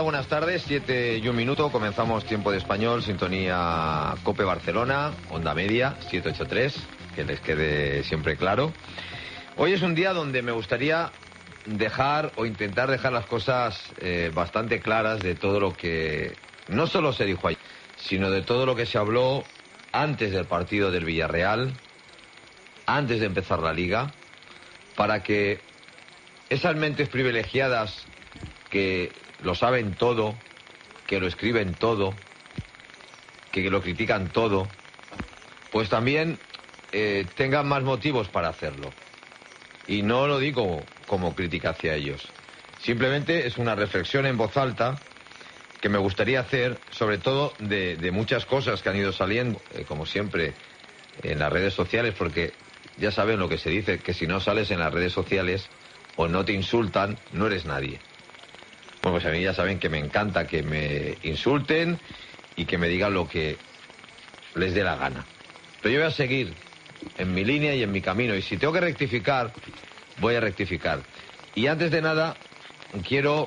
Buenas tardes, 7:01, comenzamos Tiempo de Español, sintonía COPE Barcelona, onda media, 783, que les quede siempre claro. Hoy es un día donde me gustaría dejar o intentar dejar las cosas bastante claras de todo lo que no solo se dijo ayer, sino de todo lo que se habló antes del partido del Villarreal, antes de empezar la Liga, para que esas mentes privilegiadas que lo saben todo, que lo escriben todo, que lo critican todo, pues también tengan más motivos para hacerlo. Y no lo digo como crítica hacia ellos. Simplemente es una reflexión en voz alta que me gustaría hacer, sobre todo de muchas cosas que han ido saliendo, como siempre, en las redes sociales, porque ya saben lo que se dice, que si no sales en las redes sociales o no te insultan, no eres nadie. Bueno, pues a mí ya saben que me encanta que me insulten y que me digan lo que les dé la gana. Pero yo voy a seguir en mi línea y en mi camino, y si tengo que rectificar, voy a rectificar. Y antes de nada, quiero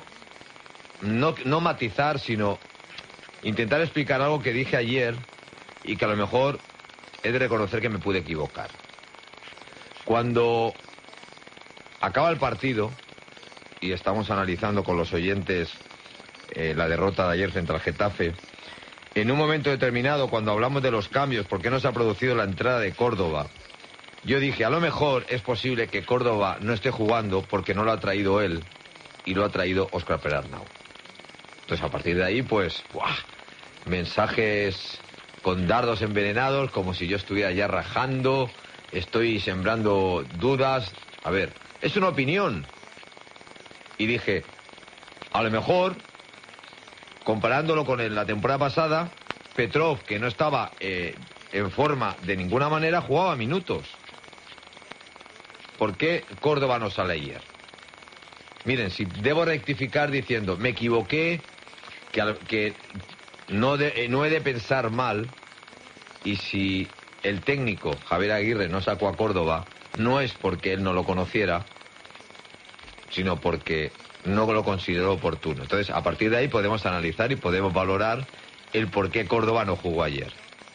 no matizar, sino intentar explicar algo que dije ayer y que a lo mejor he de reconocer que me pude equivocar. Cuando acaba el partido y estamos analizando con los oyentes la derrota de ayer frente al Getafe, en un momento determinado, cuando hablamos de los cambios, ¿por qué no se ha producido la entrada de Córdoba? Yo dije, a lo mejor es posible que Córdoba no esté jugando porque no lo ha traído él y lo ha traído Óscar Pérez-Arnau. Entonces, a partir de ahí, pues, ¡buah!, mensajes con dardos envenenados, como si yo estuviera ya rajando, estoy sembrando dudas. A ver, es una opinión. Y dije, a lo mejor, comparándolo con la temporada pasada, Petrov, que no estaba en forma de ninguna manera, jugaba minutos. ¿Por qué Córdoba no sale ayer? Miren, si debo rectificar diciendo, me equivoqué, que no he de pensar mal, y si el técnico Javier Aguirre no sacó a Córdoba, no es porque él no lo conociera, sino porque no lo consideró oportuno. Entonces, a partir de ahí podemos analizar y podemos valorar el por qué Córdoba no jugó ayer.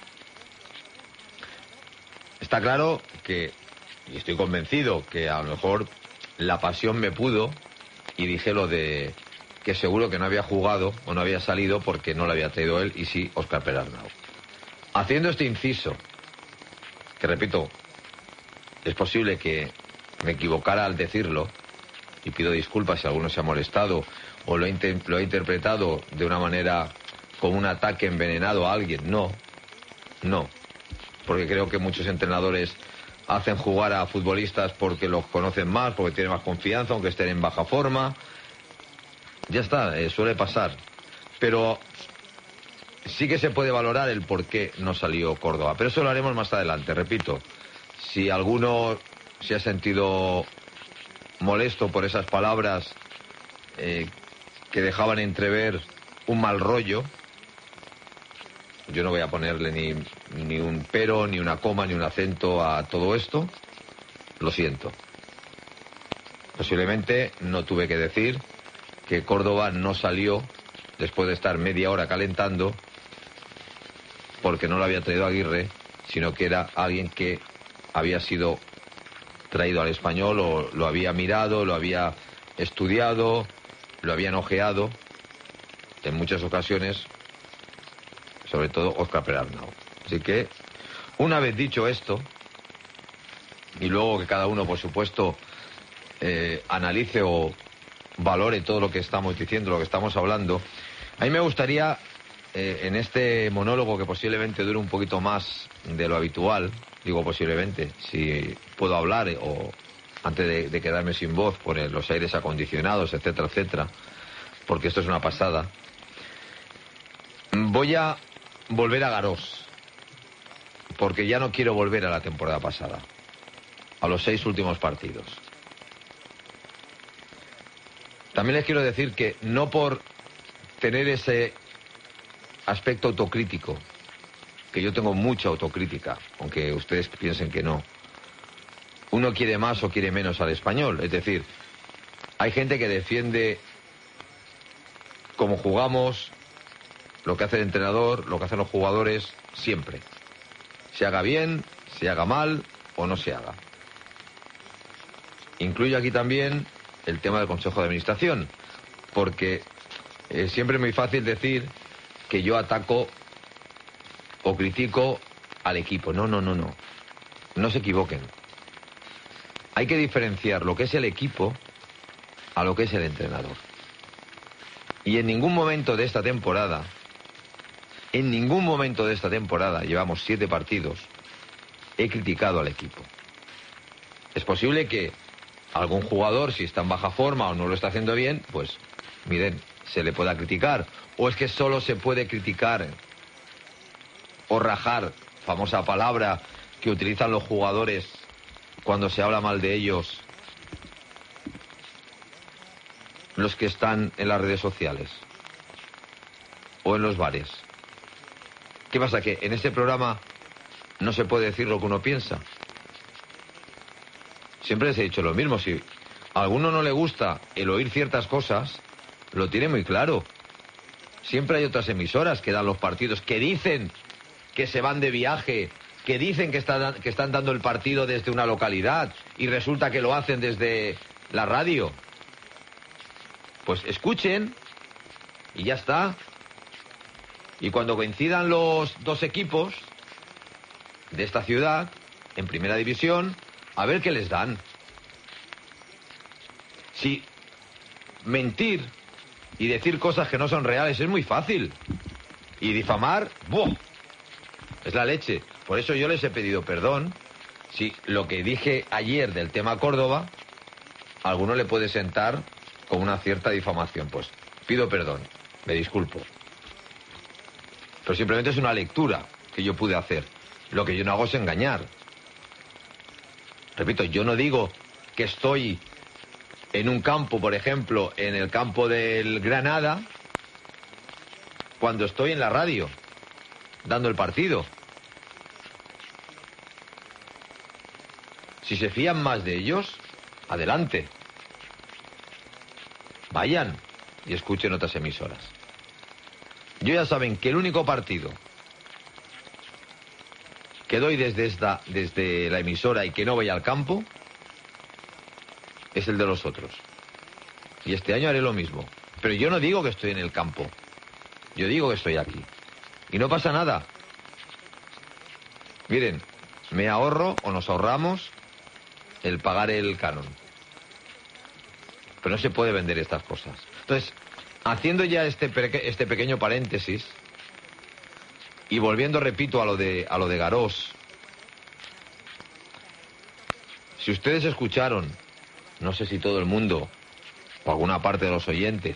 Está claro que, y estoy convencido, que a lo mejor la pasión me pudo, y dije lo de que seguro que no había jugado o no había salido porque no lo había traído él, y sí Óscar Pérez-Arnau. Haciendo este inciso, que repito, es posible que me equivocara al decirlo, y pido disculpas si alguno se ha molestado o lo he interpretado de una manera como un ataque envenenado a alguien. No, porque creo que muchos entrenadores hacen jugar a futbolistas porque los conocen más, porque tienen más confianza, aunque estén en baja forma. Ya está, suele pasar. Pero sí que se puede valorar el por qué no salió Córdoba. Pero eso lo haremos más adelante, repito. Si alguno se ha sentido molesto por esas palabras que dejaban entrever un mal rollo, yo no voy a ponerle ni un pero, ni una coma, ni un acento a todo esto. Lo siento. Posiblemente no tuve que decir que Córdoba no salió después de estar media hora calentando porque no lo había traído Aguirre, sino que era alguien que había sido traído al Español, o lo había mirado, lo había estudiado, lo habían ojeado en muchas ocasiones, sobre todo Óscar Pérez-Arnau. Así que, una vez dicho esto, y luego que cada uno, por supuesto, analice o valore todo lo que estamos diciendo, lo que estamos hablando, a mí me gustaría, en este monólogo que posiblemente dure un poquito más de lo habitual, digo posiblemente, si puedo hablar o antes de quedarme sin voz por los aires acondicionados, etcétera, etcétera, porque esto es una pasada, voy a volver a Garós, porque ya no quiero volver a la temporada pasada, a los 6 últimos partidos. También les quiero decir que no por tener ese aspecto autocrítico, que yo tengo mucha autocrítica, aunque ustedes piensen que no, uno quiere más o quiere menos al Español. Es decir, hay gente que defiende cómo jugamos, lo que hace el entrenador, lo que hacen los jugadores, siempre. Se haga bien, se haga mal o no se haga. Incluyo aquí también el tema del Consejo de Administración, porque siempre es muy fácil decir que yo ataco o critico al equipo. No. No se equivoquen. Hay que diferenciar lo que es el equipo a lo que es el entrenador. Y en ningún momento de esta temporada, llevamos 7 partidos, he criticado al equipo. Es posible que algún jugador, si está en baja forma o no lo está haciendo bien, pues, miren, se le pueda criticar. O es que solo se puede criticar o rajar, famosa palabra que utilizan los jugadores cuando se habla mal de ellos, los que están en las redes sociales o en los bares. ¿Qué pasa? ¿Que en este programa no se puede decir lo que uno piensa? Siempre les he dicho lo mismo. Si a alguno no le gusta el oír ciertas cosas, lo tiene muy claro. Siempre hay otras emisoras que dan los partidos, que dicen que se van de viaje, que dicen que están dando el partido desde una localidad y resulta que lo hacen desde la radio. Pues escuchen y ya está. Y cuando coincidan los dos equipos de esta ciudad en primera división, a ver qué les dan. Si mentir y decir cosas que no son reales es muy fácil. Y difamar, ¡buah!, es la leche. Por eso yo les he pedido perdón. Si lo que dije ayer del tema Córdoba, a alguno le puede sentar con una cierta difamación, pues pido perdón, me disculpo. Pero simplemente es una lectura que yo pude hacer. Lo que yo no hago es engañar. Repito, yo no digo que estoy en un campo, por ejemplo, en el campo del Granada, cuando estoy en la radio, dando el partido. Si se fían más de ellos, adelante. Vayan y escuchen otras emisoras. Yo ya saben que el único partido que doy desde la emisora y que no voy al campo es el de los otros. Y este año haré lo mismo. Pero yo no digo que estoy en el campo. Yo digo que estoy aquí. Y no pasa nada. Miren, me ahorro o nos ahorramos el pagar el canon. Pero no se puede vender estas cosas. Entonces, haciendo ya este pequeño paréntesis y volviendo, repito, a lo de Garós, si ustedes escucharon, no sé si todo el mundo o alguna parte de los oyentes,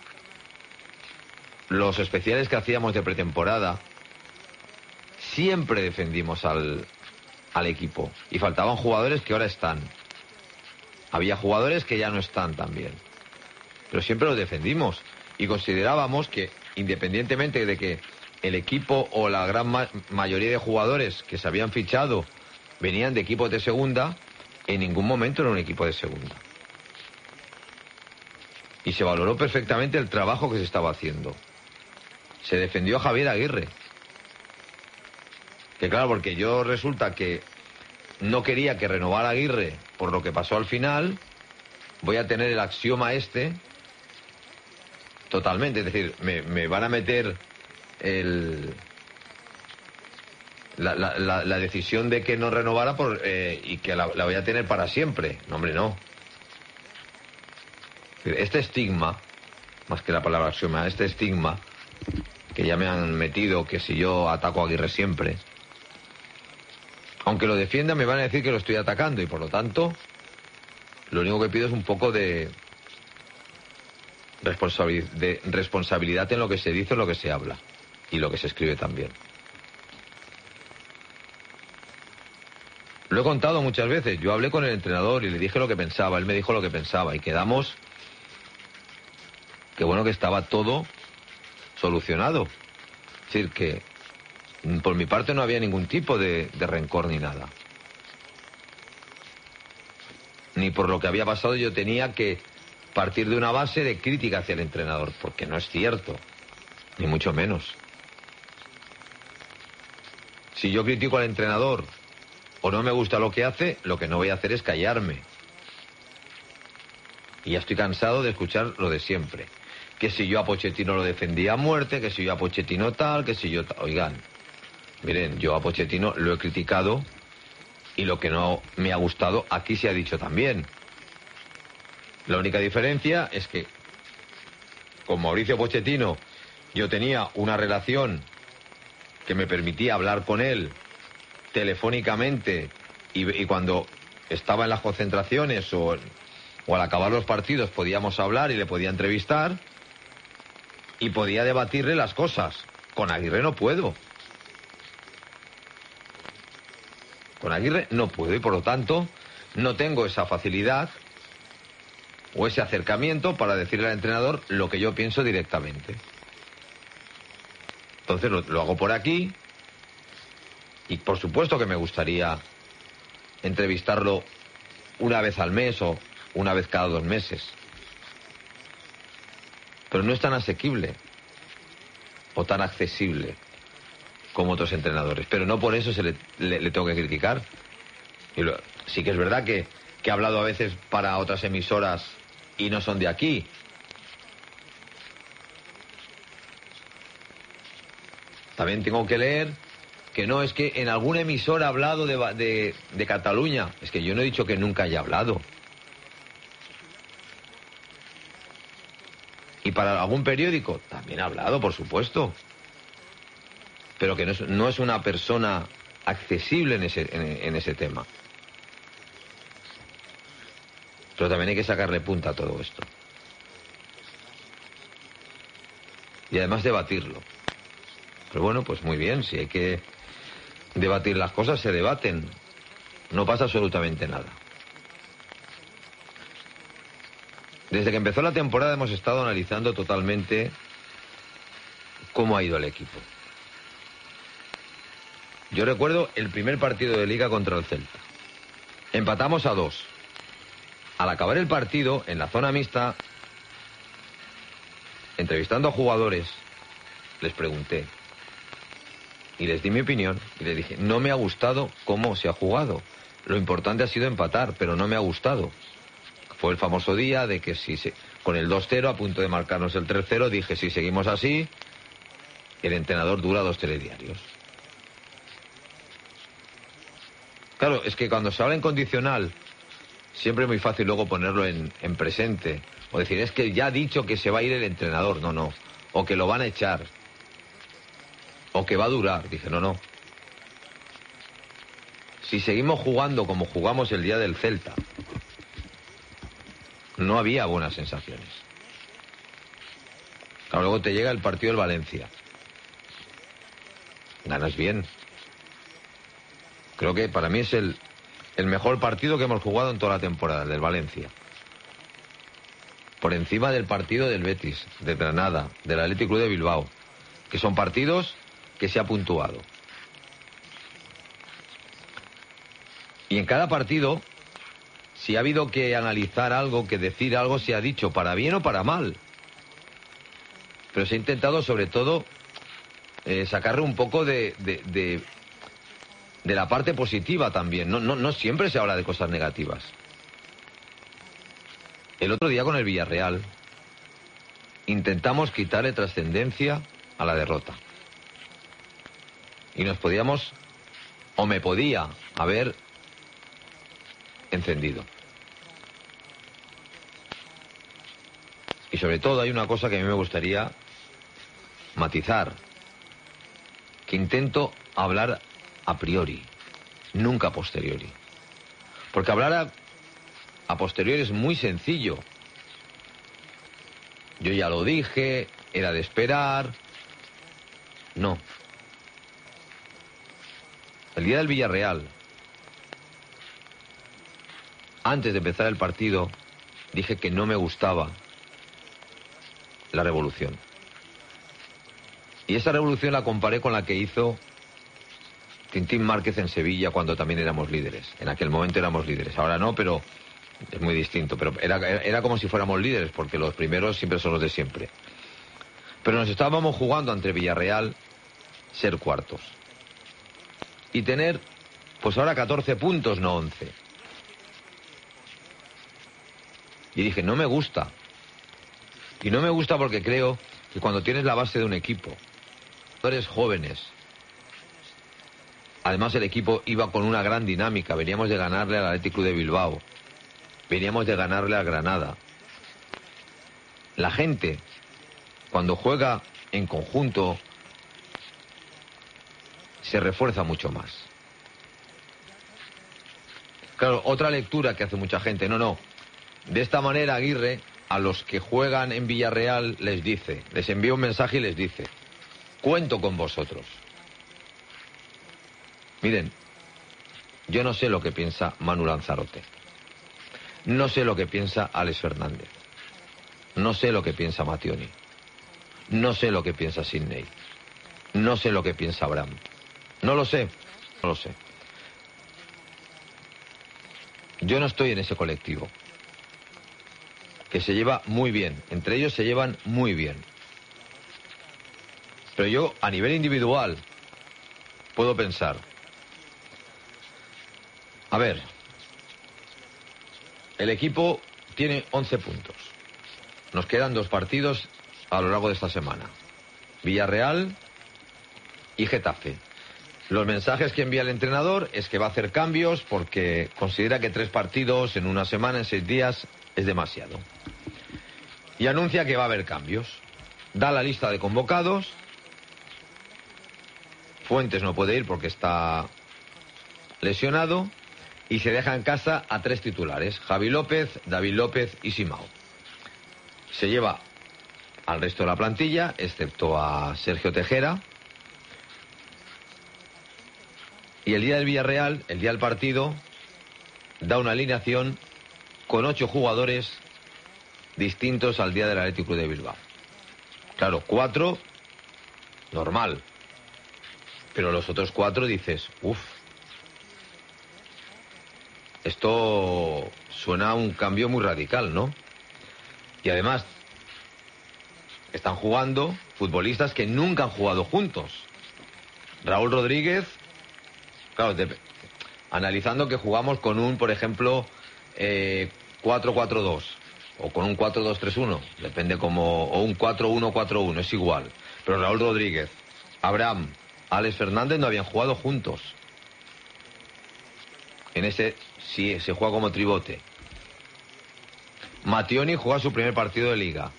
los especiales que hacíamos de pretemporada, siempre defendimos al equipo. Y faltaban jugadores que ahora están. Había jugadores que ya no están también. Pero siempre los defendimos. Y considerábamos que, independientemente de que el equipo o la gran mayoría de jugadores que se habían fichado venían de equipos de segunda, en ningún momento era un equipo de segunda. Y se valoró perfectamente el trabajo que se estaba haciendo. Se defendió a Javier Aguirre. Que claro, porque yo resulta que no quería que renovara Aguirre por lo que pasó al final, voy a tener el axioma totalmente. Es decir, me van a meter la decisión de que no renovara y que la voy a tener para siempre. No, hombre, no. Este estigma, más que la palabra axioma, este estigma que ya me han metido, que si yo ataco a Aguirre siempre, aunque lo defienda me van a decir que lo estoy atacando y por lo tanto lo único que pido es un poco de responsabilidad en lo que se dice, en lo que se habla y lo que se escribe también. Lo he contado muchas veces. Yo hablé con el entrenador y le dije lo que pensaba, él me dijo lo que pensaba y quedamos que bueno, que estaba todo solucionado. Es decir, que por mi parte no había ningún tipo de rencor ni nada. Ni por lo que había pasado yo tenía que partir de una base de crítica hacia el entrenador, porque no es cierto, ni mucho menos. Si yo critico al entrenador o no me gusta lo que hace, lo que no voy a hacer es callarme. Y ya estoy cansado de escuchar lo de siempre. Que si yo a Pochettino lo defendía a muerte, que si yo a Pochettino tal, que si yo tal. Oigan, miren, yo a Pochettino lo he criticado y lo que no me ha gustado aquí se ha dicho también. La única diferencia es que con Mauricio Pochettino yo tenía una relación que me permitía hablar con él telefónicamente y cuando estaba en las concentraciones o al acabar los partidos podíamos hablar y le podía entrevistar y podía debatirle las cosas. Con Aguirre no puedo. Con Aguirre no puedo y por lo tanto no tengo esa facilidad o ese acercamiento para decirle al entrenador lo que yo pienso directamente. Entonces lo hago por aquí y por supuesto que me gustaría entrevistarlo una vez al mes o una vez cada 2 meses. Pero no es tan asequible o tan accesible como otros entrenadores. Pero no por eso le tengo que criticar. Sí que es verdad que he hablado a veces para otras emisoras y no son de aquí. También tengo que leer que no, es que en alguna emisora ha hablado de Cataluña. Es que yo no he dicho que nunca haya hablado. Y para algún periódico también ha hablado, por supuesto. Pero que no es una persona accesible en ese tema. Pero también hay que sacarle punta a todo esto. Y además debatirlo. Pero bueno, pues muy bien, si hay que debatir las cosas, se debaten. No pasa absolutamente nada. Desde que empezó la temporada hemos estado analizando totalmente cómo ha ido el equipo. Yo recuerdo el primer partido de Liga contra el Celta. Empatamos a 2. Al acabar el partido, en la zona mixta, entrevistando a jugadores, les pregunté y les di mi opinión y les dije, no me ha gustado cómo se ha jugado. Lo importante ha sido empatar, pero no me ha gustado. Fue el famoso día de que con el 2-0 a punto de marcarnos el 3-0, dije, si seguimos así, el entrenador dura 2 telediarios. Claro, es que cuando se habla en condicional, siempre es muy fácil luego ponerlo en presente. O decir, es que ya ha dicho que se va a ir el entrenador. No. O que lo van a echar. O que va a durar. Dice, no. Si seguimos jugando como jugamos el día del Celta, no había buenas sensaciones. Claro, luego te llega el partido del Valencia. Ganas bien. Creo que para mí es el mejor partido que hemos jugado en toda la temporada, el del Valencia. Por encima del partido del Betis, de Granada, del Athletic Club de Bilbao, que son partidos que se ha puntuado. Y en cada partido, si ha habido que analizar algo, que decir algo, se ha dicho para bien o para mal. Pero se ha intentado, sobre todo, sacarle un poco de la parte positiva también. No siempre se habla de cosas negativas. El otro día con el Villarreal intentamos quitarle trascendencia a la derrota. Y nos podíamos, o me podía, haber encendido. Y sobre todo hay una cosa que a mí me gustaría matizar, que intento hablar a priori, nunca a posteriori. Porque hablar a posteriori es muy sencillo. Yo ya lo dije, era de esperar. No. El día del Villarreal, antes de empezar el partido, dije que no me gustaba la revolución. Y esa revolución la comparé con la que hizo Tintín Márquez en Sevilla cuando también éramos líderes. En aquel momento éramos líderes. Ahora no, pero Es muy distinto, pero era como si fuéramos líderes, porque los primeros siempre son los de siempre. Pero nos estábamos jugando ante Villarreal ser cuartos. Y tener, pues ahora 14 puntos, no 11. Y dije, no me gusta. Y no me gusta porque creo que cuando tienes la base de un equipo, jugadores jóvenes, además el equipo iba con una gran dinámica, veníamos de ganarle al Athletic Club de Bilbao, veníamos de ganarle al Granada. La gente, cuando juega en conjunto, se refuerza mucho más. Claro, otra lectura que hace mucha gente, no. De esta manera Aguirre a los que juegan en Villarreal les envía un mensaje y les dice, cuento con vosotros. Miren, yo no sé lo que piensa Manu Lanzarote. No sé lo que piensa Alex Fernández. No sé lo que piensa Mattioni. No sé lo que piensa Sidney. No sé lo que piensa Abraham. No lo sé. Yo no estoy en ese colectivo, que se lleva muy bien. Entre ellos se llevan muy bien. Pero yo, a nivel individual, puedo pensar, a ver, el equipo tiene 11 puntos. Nos quedan 2 partidos a lo largo de esta semana. Villarreal y Getafe. Los mensajes que envía el entrenador es que va a hacer cambios porque considera que 3 partidos en una semana, en 6 días, es demasiado. Y anuncia que va a haber cambios. Da la lista de convocados. Fuentes no puede ir porque está lesionado. Y se deja en casa a 3 titulares. Javi López, David López y Simao. Se lleva al resto de la plantilla, excepto a Sergio Tejera. Y el día del Villarreal, el día del partido, da una alineación con 8 jugadores distintos al día del Athletic Club de Bilbao. Claro, 4, normal. Pero los otros 4 dices, esto suena a un cambio muy radical, ¿no? Y además, están jugando futbolistas que nunca han jugado juntos. Raúl Rodríguez, claro, analizando que jugamos con un, por ejemplo, 4-4-2 o con un 4-2-3-1, depende como, o un 4-1-4-1, es igual. Pero Raúl Rodríguez, Abraham, Alex Fernández no habían jugado juntos. En ese sí se juega como tribote. Mattioni juega su primer partido de liga.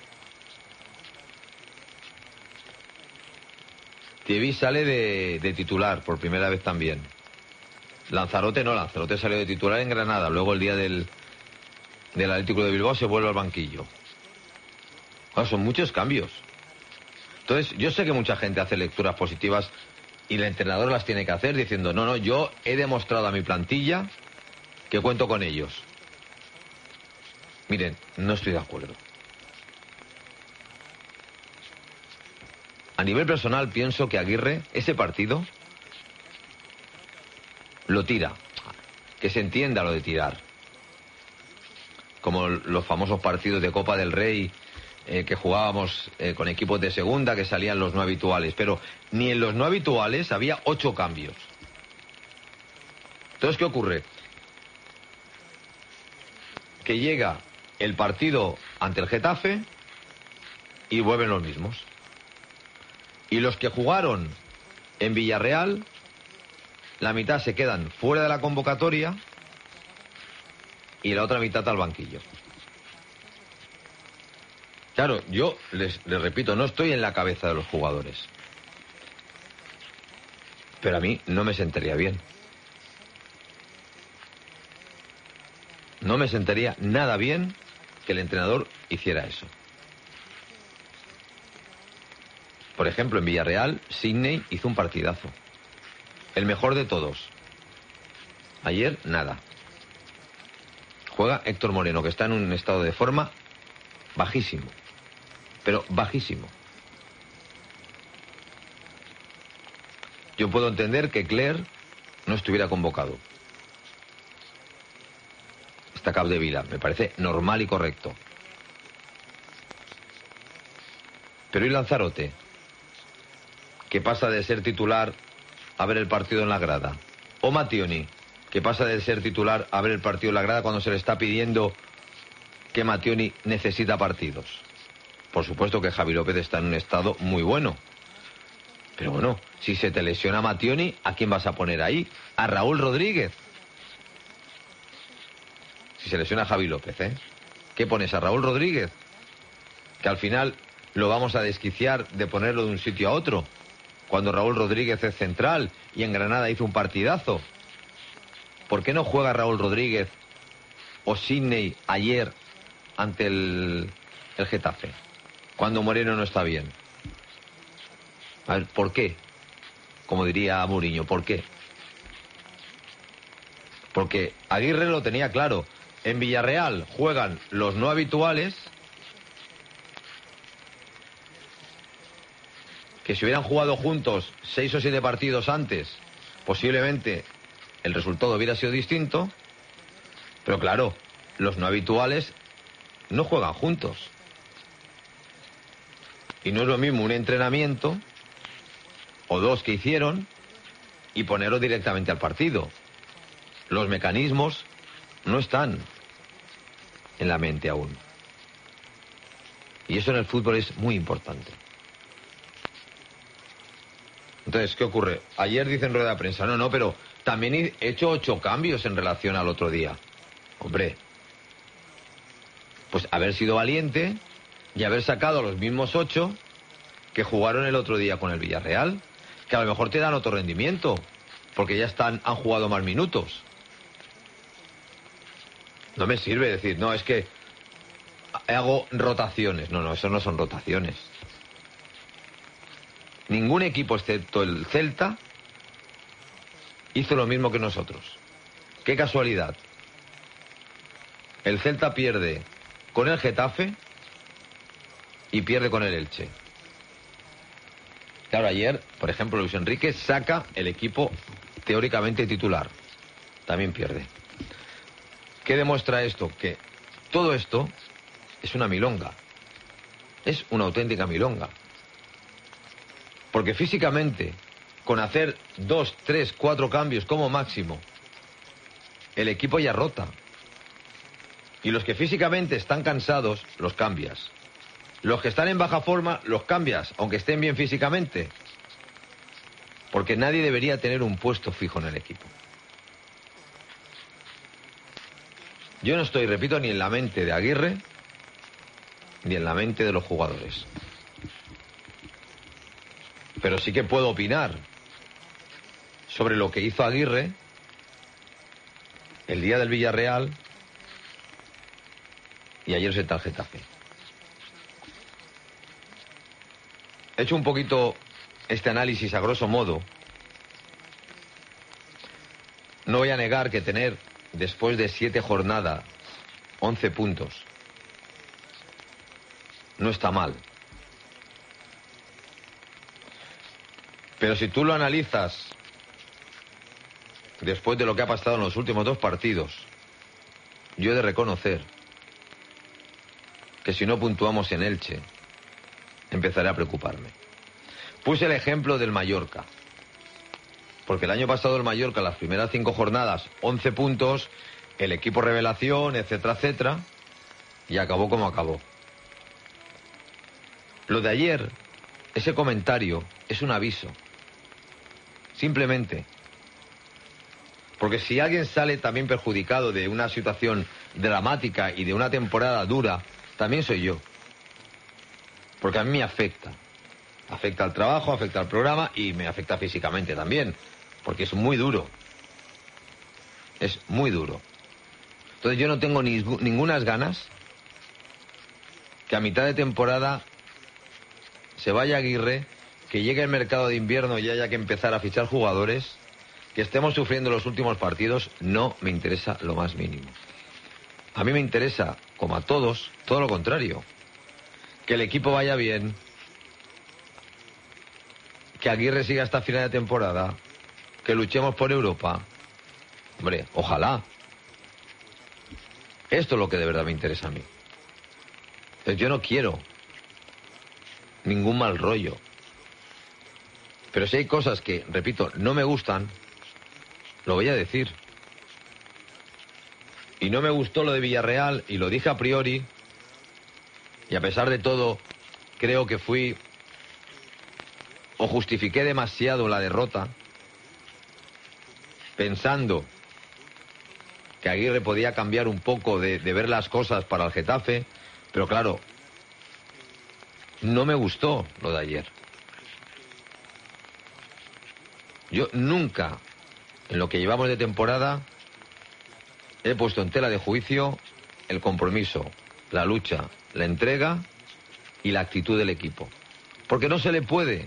Thierry sale de titular por primera vez también. Lanzarote salió de titular en Granada. Luego el día del Atlético de Bilbao se vuelve al banquillo. Son muchos cambios. Entonces, yo sé que mucha gente hace lecturas positivas y el entrenador las tiene que hacer diciendo, no, yo he demostrado a mi plantilla que cuento con ellos. Miren, no estoy de acuerdo. A nivel personal pienso que Aguirre, ese partido, lo tira. Que se entienda lo de tirar. Como los famosos partidos de Copa del Rey que jugábamos con equipos de segunda, que salían los no habituales. Pero ni en los no habituales había 8 cambios. Entonces, ¿qué ocurre? Que llega el partido ante el Getafe y vuelven los mismos. Y los que jugaron en Villarreal, la mitad se quedan fuera de la convocatoria y la otra mitad al banquillo. Claro, yo les repito, no estoy en la cabeza de los jugadores. Pero a mí no me sentaría bien. No me sentaría nada bien que el entrenador hiciera eso. Por ejemplo, en Villarreal, Sidney hizo un partidazo. El mejor de todos. Ayer, nada. Juega Héctor Moreno, que está en un estado de forma bajísimo. Pero bajísimo. Yo puedo entender que Clerc no estuviera convocado. Está Capdevila, me parece normal y correcto. Pero ¿y Lanzarote? Que pasa de ser titular a ver el partido en la grada. O Mattioni, que pasa de ser titular a ver el partido en la grada cuando se le está pidiendo que Mattioni necesita partidos. Por supuesto que Javi López está en un estado muy bueno. Pero bueno, si se te lesiona Mattioni, ¿a quién vas a poner ahí? ¿A Raúl Rodríguez? Si se lesiona Javi López, ¿eh? ¿Qué pones? ¿A Raúl Rodríguez? Que al final lo vamos a desquiciar de ponerlo de un sitio a otro. Cuando Raúl Rodríguez es central y en Granada hizo un partidazo. ¿Por qué no juega Raúl Rodríguez o Sidney ayer ante el Getafe? Cuando Moreno no está bien. A ver, ¿por qué? Como diría Mourinho, ¿por qué? Porque Aguirre lo tenía claro. En Villarreal juegan los no habituales, que si hubieran jugado juntos 6 o 7 partidos antes, posiblemente el resultado hubiera sido distinto. Pero claro, los no habituales no juegan juntos. Y no es lo mismo un entrenamiento o 2 que hicieron y ponerlo directamente al partido. Los mecanismos no están en la mente aún. Y eso en el fútbol es muy importante. Entonces, ¿qué ocurre? Ayer dicen rueda de prensa, no, pero también he hecho 8 cambios en relación al otro día. Hombre, pues haber sido valiente y haber sacado a los mismos 8 que jugaron el otro día con el Villarreal, que a lo mejor te dan otro rendimiento, porque ya han jugado más minutos. No me sirve decir, no, es que hago rotaciones. No, eso no son rotaciones. Ningún equipo, excepto el Celta, hizo lo mismo que nosotros. Qué casualidad. El Celta pierde con el Getafe y pierde con el Elche. Claro, ayer, por ejemplo, Luis Enrique saca el equipo teóricamente titular. También pierde. ¿Qué demuestra esto? Que todo esto es una milonga. Es una auténtica milonga. Porque físicamente, con hacer 2, 3, 4 cambios como máximo, el equipo ya rota. Y los que físicamente están cansados, los cambias. Los que están en baja forma, los cambias, aunque estén bien físicamente. Porque nadie debería tener un puesto fijo en el equipo. Yo no estoy, repito, ni en la mente de Aguirre, ni en la mente de los jugadores. Pero sí que puedo opinar sobre lo que hizo Aguirre el día del Villarreal y ayer se el Getafe. He hecho un poquito este análisis a grosso modo. No voy a negar que tener, después de 7 jornadas, 11 puntos, no está mal. Pero si tú lo analizas después de lo que ha pasado en los últimos 2 partidos, yo he de reconocer que si no puntuamos en Elche, empezaré a preocuparme. Puse el ejemplo del Mallorca, porque el año pasado el Mallorca, las primeras 5 jornadas, 11 puntos, el equipo revelación, etcétera, etcétera, y acabó como acabó. Lo de ayer, ese comentario, es un aviso. Simplemente. Porque si alguien sale también perjudicado de una situación dramática y de una temporada dura, también soy yo. Porque a mí me afecta. Afecta al trabajo, afecta al programa y me afecta físicamente también. Porque es muy duro. Es muy duro. Entonces yo no tengo ningunas ganas que a mitad de temporada se vaya Aguirre, que llegue el mercado de invierno y haya que empezar a fichar jugadores, que estemos sufriendo los últimos partidos. No me interesa lo más mínimo. A mí me interesa, como a todos, todo lo contrario. Que el equipo vaya bien, que Aguirre siga hasta final de temporada, que luchemos por Europa. Hombre, ojalá. Esto es lo que de verdad me interesa a mí. Entonces, yo no quiero ningún mal rollo. Pero si hay cosas que, repito, no me gustan, lo voy a decir. Y no me gustó lo de Villarreal, y lo dije a priori, y a pesar de todo, creo que fui o justifiqué demasiado la derrota, pensando que Aguirre podía cambiar un poco de ver las cosas para el Getafe, pero claro, no me gustó lo de ayer. Yo nunca, en lo que llevamos de temporada, he puesto en tela de juicio el compromiso, la lucha, la entrega y la actitud del equipo. Porque no se le puede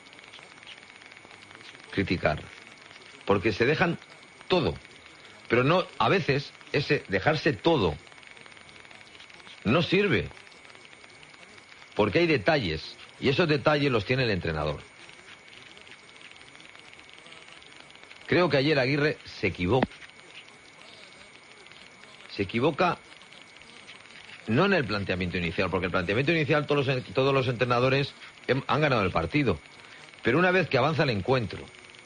criticar. Porque se dejan todo. Pero no, a veces, ese dejarse todo no sirve. Porque hay detalles. Y esos detalles los tiene el entrenador. Creo que ayer Aguirre se equivoca. Se equivoca no en el planteamiento inicial, porque el planteamiento inicial todos los entrenadores han ganado el partido. Pero una vez que avanza el encuentro,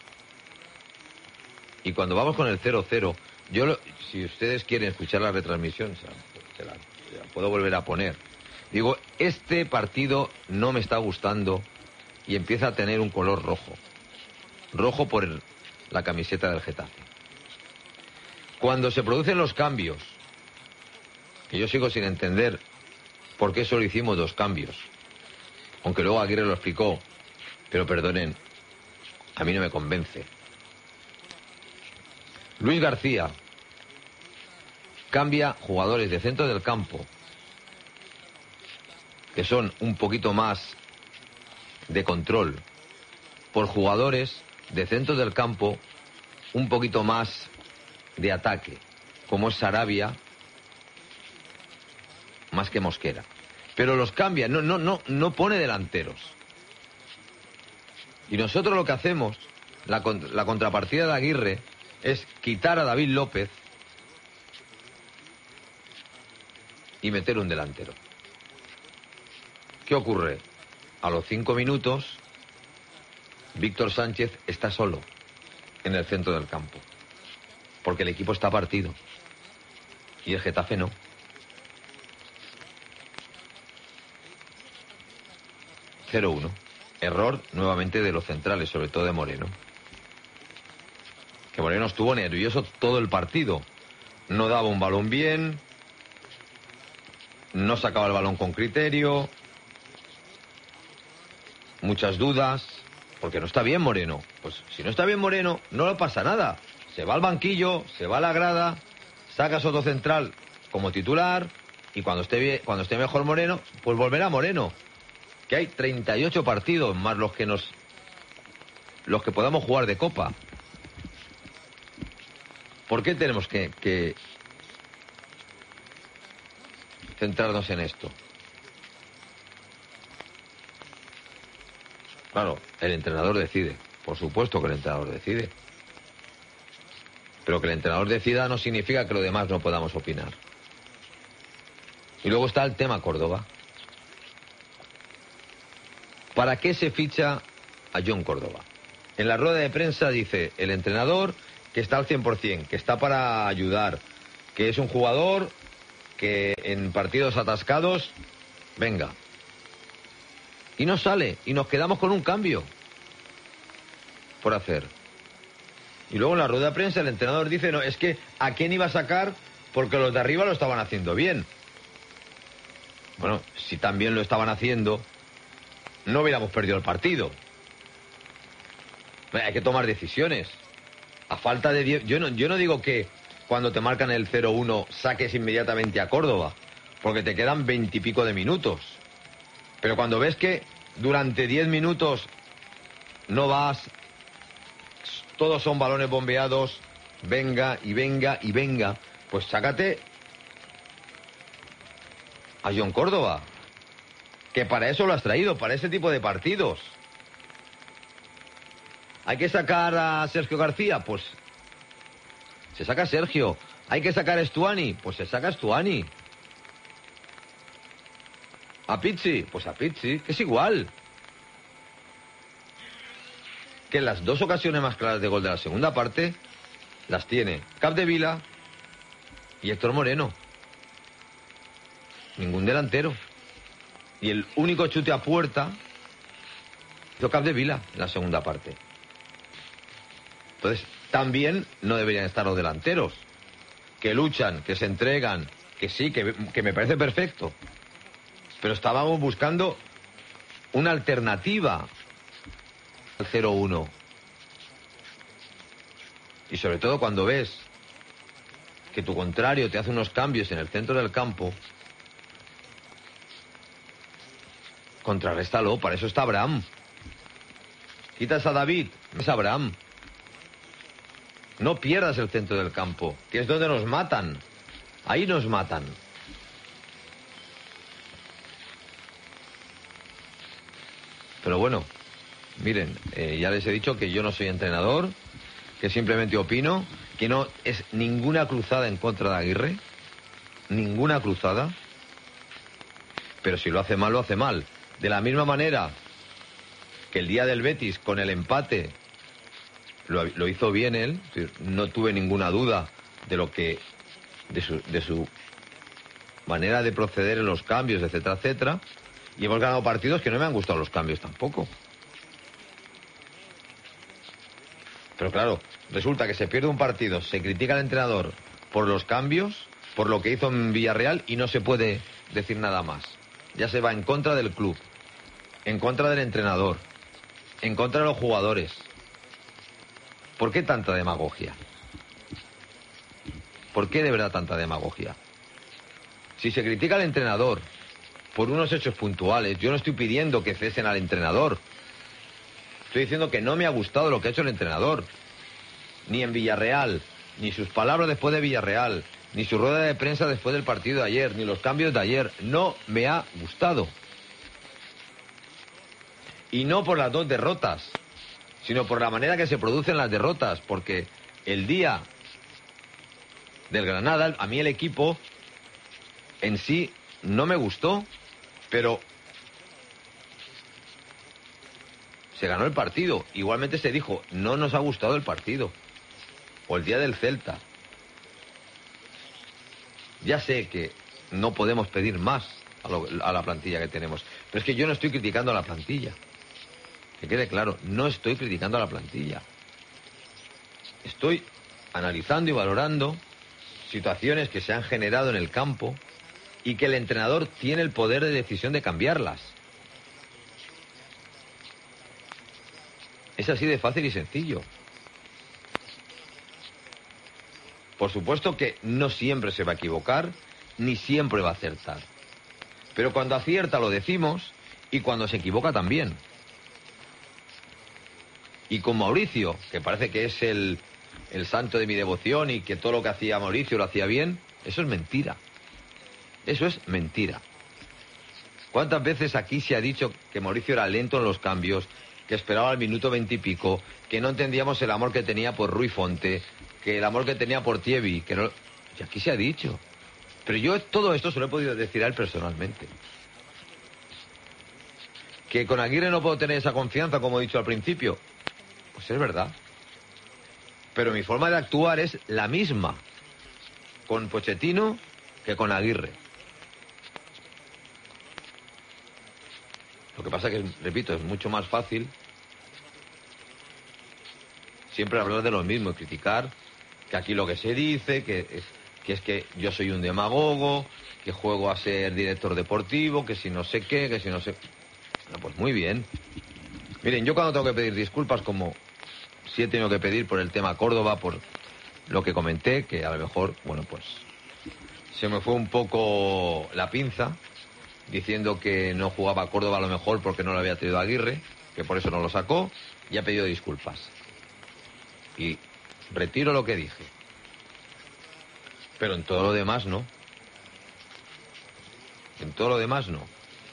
y cuando vamos con el 0-0, si ustedes quieren escuchar la retransmisión, se la puedo volver a poner. Digo, este partido no me está gustando y empieza a tener un color rojo. Rojo por la camiseta del Getafe. Cuando se producen los cambios, que yo sigo sin entender por qué solo hicimos 2 cambios, aunque luego Aguirre lo explicó, pero perdonen, a mí no me convence. Luis García cambia jugadores de centro del campo que son un poquito más de control por jugadores de centro del campo un poquito más de ataque, como es Sarabia más que Mosquera. Pero los cambia, no pone delanteros. Y nosotros lo que hacemos, la contrapartida de Aguirre, es quitar a David López y meter un delantero. ¿Qué ocurre? A los 5 minutos, Víctor Sánchez está solo en el centro del campo, porque el equipo está partido y el Getafe no. Error nuevamente de los centrales, sobre todo de Moreno. Que Moreno estuvo nervioso todo el partido. No daba un balón bien, no sacaba el balón con criterio, muchas dudas, porque no está bien Moreno. Pues si no está bien Moreno, no le pasa nada. Se va al banquillo, se va a la grada, sacas otro central como titular y cuando esté mejor Moreno, pues volverá Moreno. Que hay 38 partidos más los que podamos jugar de Copa. ¿Por qué tenemos que centrarnos en esto? Claro, el entrenador decide. Por supuesto que el entrenador decide. Pero que el entrenador decida no significa que los demás no podamos opinar. Y luego está el tema Córdoba. ¿Para qué se ficha a Jon Córdoba? En la rueda de prensa dice el entrenador que está al 100%, que está para ayudar, que es un jugador que en partidos atascados, venga. Y no sale, y nos quedamos con un cambio por hacer. Y luego en la rueda de prensa el entrenador dice, no, es que ¿a quién iba a sacar? Porque los de arriba lo estaban haciendo bien. Bueno, si también lo estaban haciendo, no hubiéramos perdido el partido. Hay que tomar decisiones. A falta de 10... Yo no digo que cuando te marcan el 0-1 saques inmediatamente a Córdoba, porque te quedan 20 y pico de minutos. Pero cuando ves que durante 10 minutos no vas, todos son balones bombeados, venga y venga y venga, pues sácate a Jon Córdoba, que para eso lo has traído, para ese tipo de partidos. ¿Hay que sacar a Sergio García? Pues se saca a Sergio. ¿Hay que sacar a Stuani? Pues se saca a Stuani. ¿A Pizzi? Pues a Pizzi, que es igual. Que en las dos ocasiones más claras de gol de la segunda parte las tiene Capdevila y Héctor Moreno. Ningún delantero. Y el único chute a puerta hizo Capdevila en la segunda parte. Entonces, también no deberían estar los delanteros. Que luchan, que se entregan, que sí, que me parece perfecto. Pero estábamos buscando una alternativa al 0-1. Y sobre todo cuando ves que tu contrario te hace unos cambios en el centro del campo, contrarréstalo, para eso está Abraham. Quitas a David, es Abraham. No pierdas el centro del campo, que es donde nos matan. Ahí nos matan. Pero bueno, miren, ya les he dicho que yo no soy entrenador, que simplemente opino, que no es ninguna cruzada en contra de Aguirre, ninguna cruzada, pero si lo hace mal, lo hace mal. De la misma manera que el día del Betis con el empate lo hizo bien él, no tuve ninguna duda de su manera de proceder en los cambios, etcétera, etcétera. Y hemos ganado partidos que no me han gustado los cambios tampoco. Pero claro, resulta que se pierde un partido, se critica al entrenador por los cambios, por lo que hizo en Villarreal y no se puede decir nada más. Ya se va en contra del club, en contra del entrenador, en contra de los jugadores. ¿Por qué tanta demagogia? ¿Por qué de verdad tanta demagogia? Si se critica al entrenador por unos hechos puntuales, yo no estoy pidiendo que cesen al entrenador. Estoy diciendo que no me ha gustado lo que ha hecho el entrenador. Ni en Villarreal, ni sus palabras después de Villarreal, ni su rueda de prensa después del partido de ayer, ni los cambios de ayer. No me ha gustado. Y no por las dos derrotas, sino por la manera que se producen las derrotas. Porque el día del Granada, a mí el equipo en sí no me gustó, pero se ganó el partido. Igualmente se dijo, no nos ha gustado el partido. O el día del Celta. Ya sé que no podemos pedir más a la plantilla que tenemos. Pero es que yo no estoy criticando a la plantilla. Que quede claro, no estoy criticando a la plantilla. Estoy analizando y valorando situaciones que se han generado en el campo y que el entrenador tiene el poder de decisión de cambiarlas. Es así de fácil y sencillo. Por supuesto que no siempre se va a equivocar, ni siempre va a acertar. Pero cuando acierta lo decimos y cuando se equivoca también. Y con Mauricio, que parece que es el santo de mi devoción y que todo lo que hacía Mauricio lo hacía bien, eso es mentira. Eso es mentira. ¿Cuántas veces aquí se ha dicho que Mauricio era lento en los cambios, que esperaba al minuto 20 y pico, que no entendíamos el amor que tenía por Rui Fonte, que el amor que tenía por Thievi, que no... Y aquí se ha dicho. Pero yo todo esto se lo he podido decir a él personalmente. Que con Aguirre no puedo tener esa confianza, como he dicho al principio. Pues es verdad. Pero mi forma de actuar es la misma con Pochettino que con Aguirre. Lo que pasa que, repito, es mucho más fácil siempre hablar de lo mismo y criticar que aquí lo que se dice, que es que yo soy un demagogo, que juego a ser director deportivo, que si no sé qué, que si no sé... Bueno, pues muy bien. Miren, yo cuando tengo que pedir disculpas, como sí he tenido que pedir por el tema Córdoba, por lo que comenté, que a lo mejor, bueno, pues se me fue un poco la pinza, diciendo que no jugaba Córdoba a lo mejor porque no lo había traído Aguirre, que por eso no lo sacó, y ha pedido disculpas. Y retiro lo que dije. Pero en todo lo demás no. En todo lo demás no.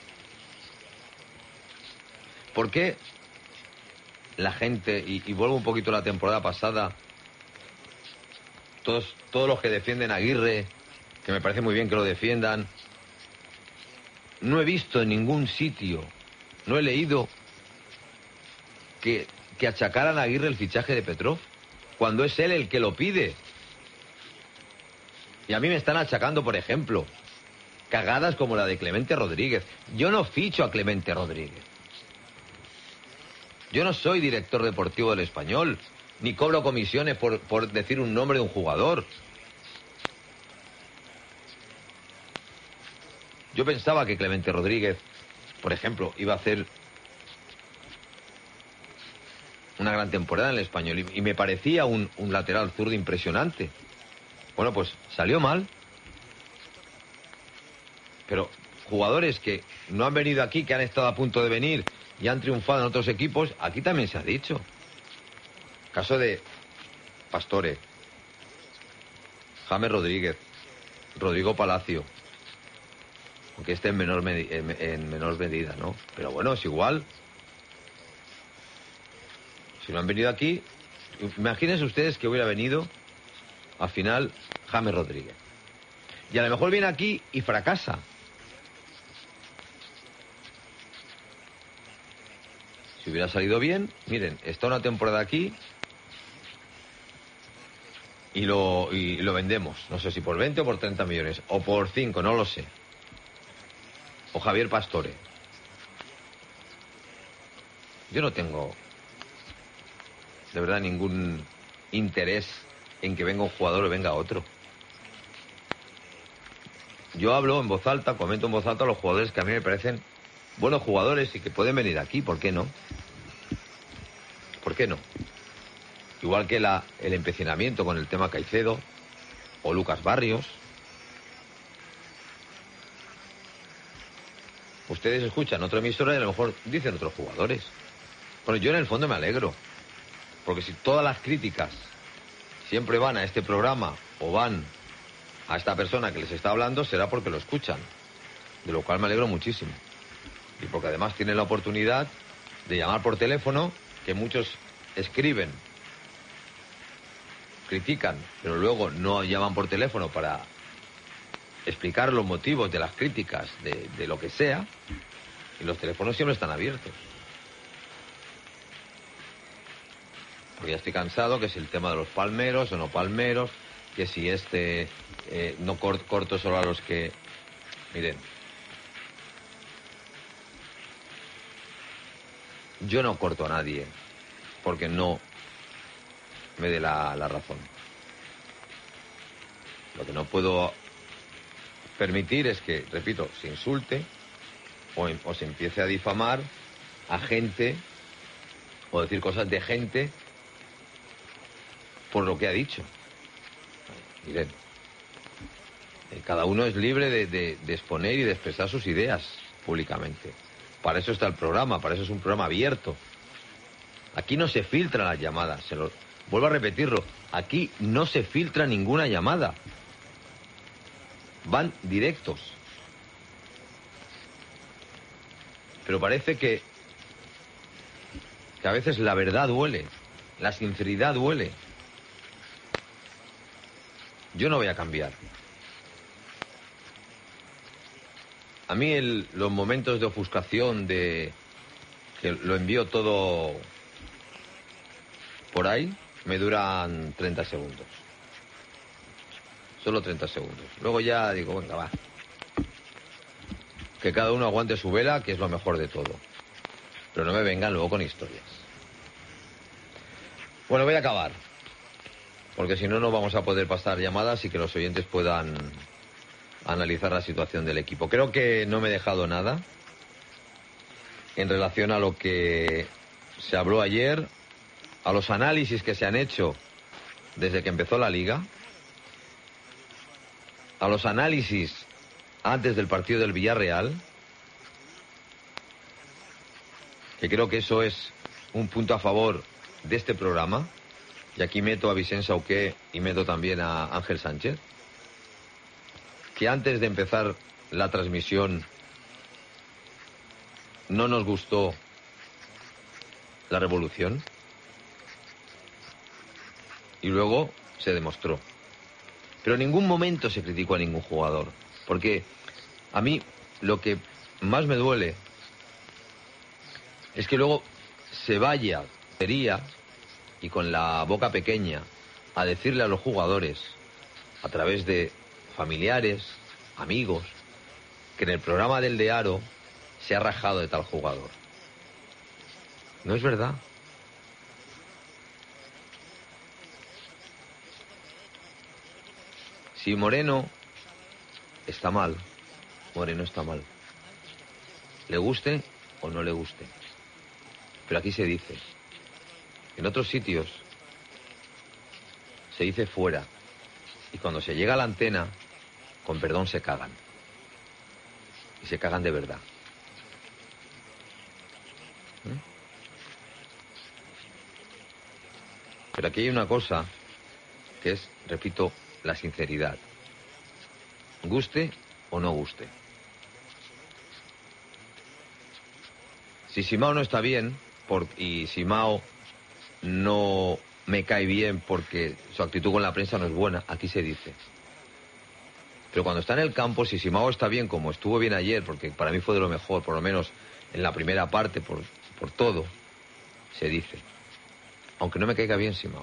¿Por qué la gente, y vuelvo un poquito a la temporada pasada, todos los que defienden a Aguirre, que me parece muy bien que lo defiendan, no he visto en ningún sitio, no he leído que achacaran a Aguirre el fichaje de Petrov, cuando es él el que lo pide. Y a mí me están achacando, por ejemplo, cagadas como la de Clemente Rodríguez. Yo no ficho a Clemente Rodríguez. Yo no soy director deportivo del Español, ni cobro comisiones por decir un nombre de un jugador. Yo pensaba que Clemente Rodríguez, por ejemplo, iba a hacer una gran temporada en el Español y me parecía un lateral zurdo impresionante. Bueno, pues salió mal. Pero jugadores que no han venido aquí, que han estado a punto de venir y han triunfado en otros equipos, aquí también se ha dicho. Caso de Pastore, James Rodríguez, Rodrigo Palacio, aunque esté en menor medida, ¿no? Pero bueno, es igual. Si no han venido aquí, imagínense ustedes que hubiera venido al final James Rodríguez. Y a lo mejor viene aquí y fracasa. Si hubiera salido bien, miren, está una temporada aquí y lo vendemos. No sé si por 20 o por 30 millones. O por 5, no lo sé. O Javier Pastore. Yo no tengo, de verdad, ningún interés en que venga un jugador o venga otro. Yo hablo en voz alta, comento en voz alta a los jugadores que a mí me parecen buenos jugadores y que pueden venir aquí. ¿Por qué no? ¿Por qué no? Igual que el empecinamiento con el tema Caicedo o Lucas Barrios. Ustedes escuchan otra emisora y a lo mejor dicen otros jugadores. Bueno, yo en el fondo me alegro. Porque si todas las críticas siempre van a este programa o van a esta persona que les está hablando, será porque lo escuchan. De lo cual me alegro muchísimo. Y porque además tienen la oportunidad de llamar por teléfono, que muchos escriben, critican, pero luego no llaman por teléfono para explicar los motivos de las críticas, de lo que sea, y los teléfonos siempre están abiertos. Porque ya estoy cansado, que si el tema de los palmeros o no palmeros, que si no corto solo a los que... Miren, yo no corto a nadie porque no me dé la razón. Lo que no puedo permitir es que, repito, se insulte o se empiece a difamar a gente o decir cosas de gente por lo que ha dicho. Miren, cada uno es libre de exponer y de expresar sus ideas públicamente. Para eso está el programa, para eso es un programa abierto. Aquí no se filtran las llamadas, vuelvo a repetirlo, aquí no se filtra ninguna llamada. Van directos. Pero parece que a veces la verdad duele, la sinceridad duele. Yo no voy a cambiar. A mí los momentos de ofuscación, que lo envío todo por ahí, me duran 30 segundos. Solo 30 segundos. Luego ya digo, venga, va. Que cada uno aguante su vela, que es lo mejor de todo. Pero no me vengan luego con historias. Bueno, voy a acabar. Porque si no, no vamos a poder pasar llamadas y que los oyentes puedan analizar la situación del equipo. Creo que no me he dejado nada en relación a lo que se habló ayer, a los análisis que se han hecho desde que empezó la Liga, a los análisis antes del partido del Villarreal, que creo que eso es un punto a favor de este programa, y aquí meto a Vicent Sauqué y meto también a Ángel Sánchez, que antes de empezar la transmisión no nos gustó la revolución y luego se demostró. Pero en ningún momento se criticó a ningún jugador. Porque a mí lo que más me duele es que luego se vaya y con la boca pequeña a decirle a los jugadores, a través de familiares, amigos, que en el programa del de Aro se ha rajado de tal jugador. No es verdad. Si Moreno está mal, Moreno está mal. Le guste o no le guste. Pero aquí se dice. En otros sitios se dice fuera. Y cuando se llega a la antena, con perdón, se cagan. Y se cagan de verdad. Pero aquí hay una cosa que es, repito, la sinceridad. Guste o no guste. Si Simao no está bien, y Simao no me cae bien porque su actitud con la prensa no es buena, aquí se dice. Pero cuando está en el campo, si Simao está bien, como estuvo bien ayer, porque para mí fue de lo mejor, por lo menos en la primera parte, por todo, se dice. Aunque no me caiga bien Simao.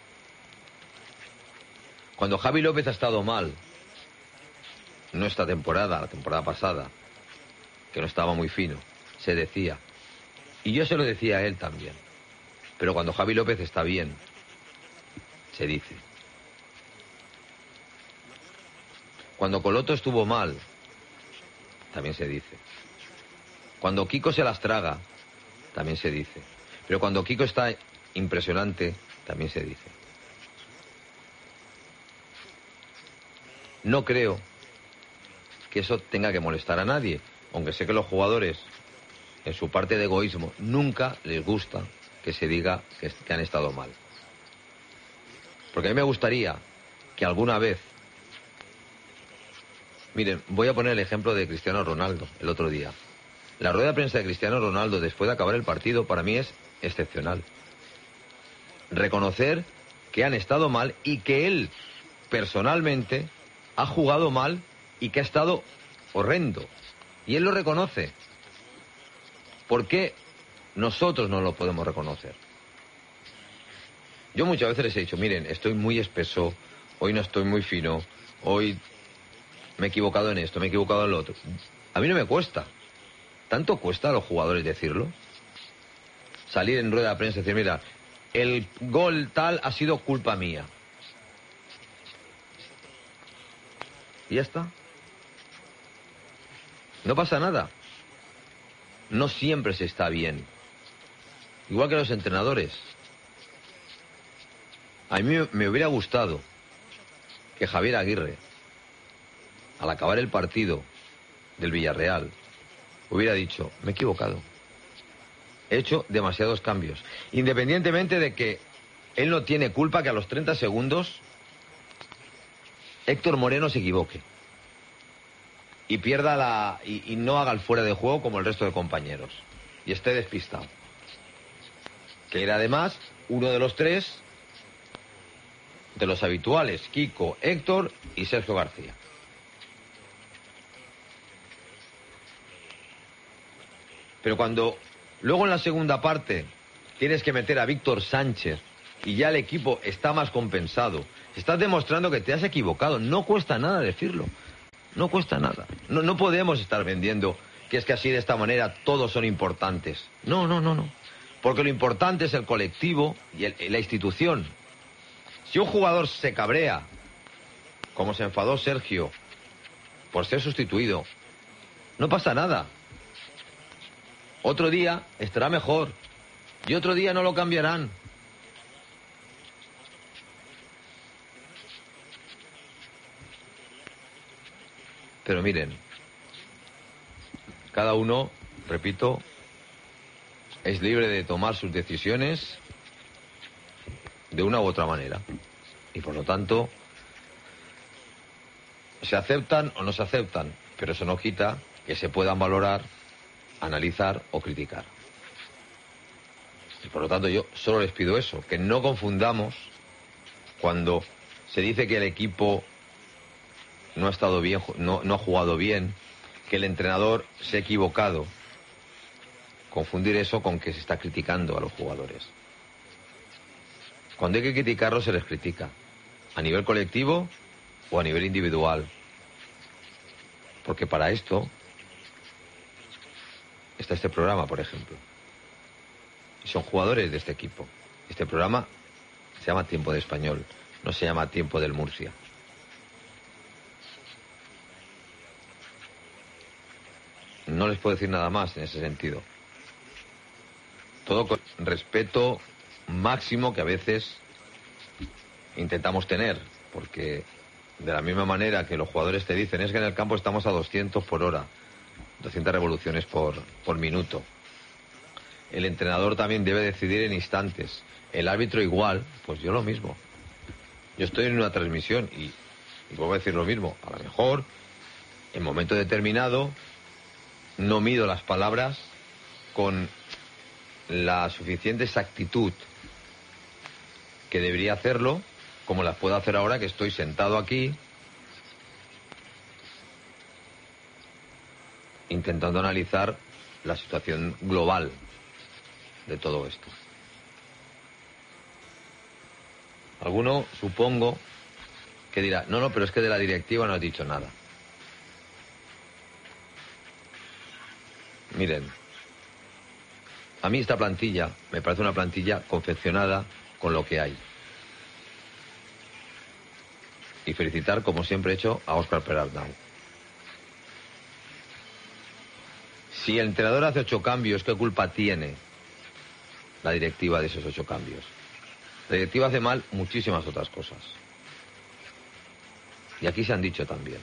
Cuando Javi López ha estado mal, no esta temporada, la temporada pasada, que no estaba muy fino, se decía. Y yo se lo decía a él también. Pero cuando Javi López está bien, se dice. Cuando Coloto estuvo mal, también se dice. Cuando Kiko se las traga, también se dice. Pero cuando Kiko está impresionante, también se dice. No creo que eso tenga que molestar a nadie, aunque sé que los jugadores, en su parte de egoísmo, nunca les gusta que se diga que han estado mal. Porque a mí me gustaría que alguna vez... Miren, voy a poner el ejemplo de Cristiano Ronaldo el otro día. La rueda de prensa de Cristiano Ronaldo después de acabar el partido para mí es excepcional. Reconocer que han estado mal y que él personalmente ha jugado mal y que ha estado horrendo. Y él lo reconoce. ¿Por qué nosotros no lo podemos reconocer? Yo muchas veces les he dicho, miren, estoy muy espeso, hoy no estoy muy fino, hoy me he equivocado en esto, me he equivocado en lo otro. A mí no me cuesta. ¿Tanto cuesta a los jugadores decirlo? Salir en rueda de prensa y decir, mira, el gol tal ha sido culpa mía. Y ya está. No pasa nada. No siempre se está bien. Igual que los entrenadores. A mí me hubiera gustado que Javier Aguirre, al acabar el partido del Villarreal, hubiera dicho, me he equivocado. He hecho demasiados cambios. Independientemente de que él no tiene culpa que a los 30 segundos Héctor Moreno se equivoque. Y pierda y no haga el fuera de juego como el resto de compañeros. Y esté despistado. Que era además uno de los tres de los habituales, Kiko, Héctor y Sergio García. Pero cuando luego en la segunda parte tienes que meter a Víctor Sánchez y ya el equipo está más compensado, estás demostrando que te has equivocado. No cuesta nada decirlo. No cuesta nada. No podemos estar vendiendo que es que así de esta manera todos son importantes. No. Porque lo importante es el colectivo y la institución. Si un jugador se cabrea, como se enfadó Sergio, por ser sustituido, no pasa nada. Otro día estará mejor y otro día no lo cambiarán. Pero miren, cada uno, repito, es libre de tomar sus decisiones de una u otra manera. Y por lo tanto, se aceptan o no se aceptan, pero eso no quita que se puedan valorar, analizar o criticar. Y por lo tanto yo solo les pido eso, que no confundamos cuando se dice que el equipo no ha estado bien, no ha jugado bien, que el entrenador se ha equivocado. Confundir eso con que se está criticando a los jugadores. Cuando hay que criticarlos, se les critica. A nivel colectivo o a nivel individual. Porque para esto está este programa, por ejemplo. Y son jugadores de este equipo. Este programa se llama Tiempo de Español, no se llama Tiempo del Murcia. No les puedo decir nada más en ese sentido. Todo con respeto máximo que a veces intentamos tener, porque de la misma manera que los jugadores te dicen, es que en el campo estamos a 200 por hora, 200 revoluciones por minuto. El entrenador también debe decidir en instantes. El árbitro igual, pues yo lo mismo. Yo estoy en una transmisión y vuelvo a decir lo mismo. A lo mejor, en momento determinado, no mido las palabras con la suficiente exactitud que debería hacerlo, como las puedo hacer ahora que estoy sentado aquí intentando analizar la situación global de todo esto. Alguno, supongo, que dirá, no, pero es que de la directiva no has dicho nada. Miren, a mí esta plantilla me parece una plantilla confeccionada con lo que hay. Y felicitar, como siempre he hecho, a Óscar Perarnau. Si el entrenador hace 8 cambios, ¿qué culpa tiene la directiva de esos 8 cambios? La directiva hace mal muchísimas otras cosas. Y aquí se han dicho también.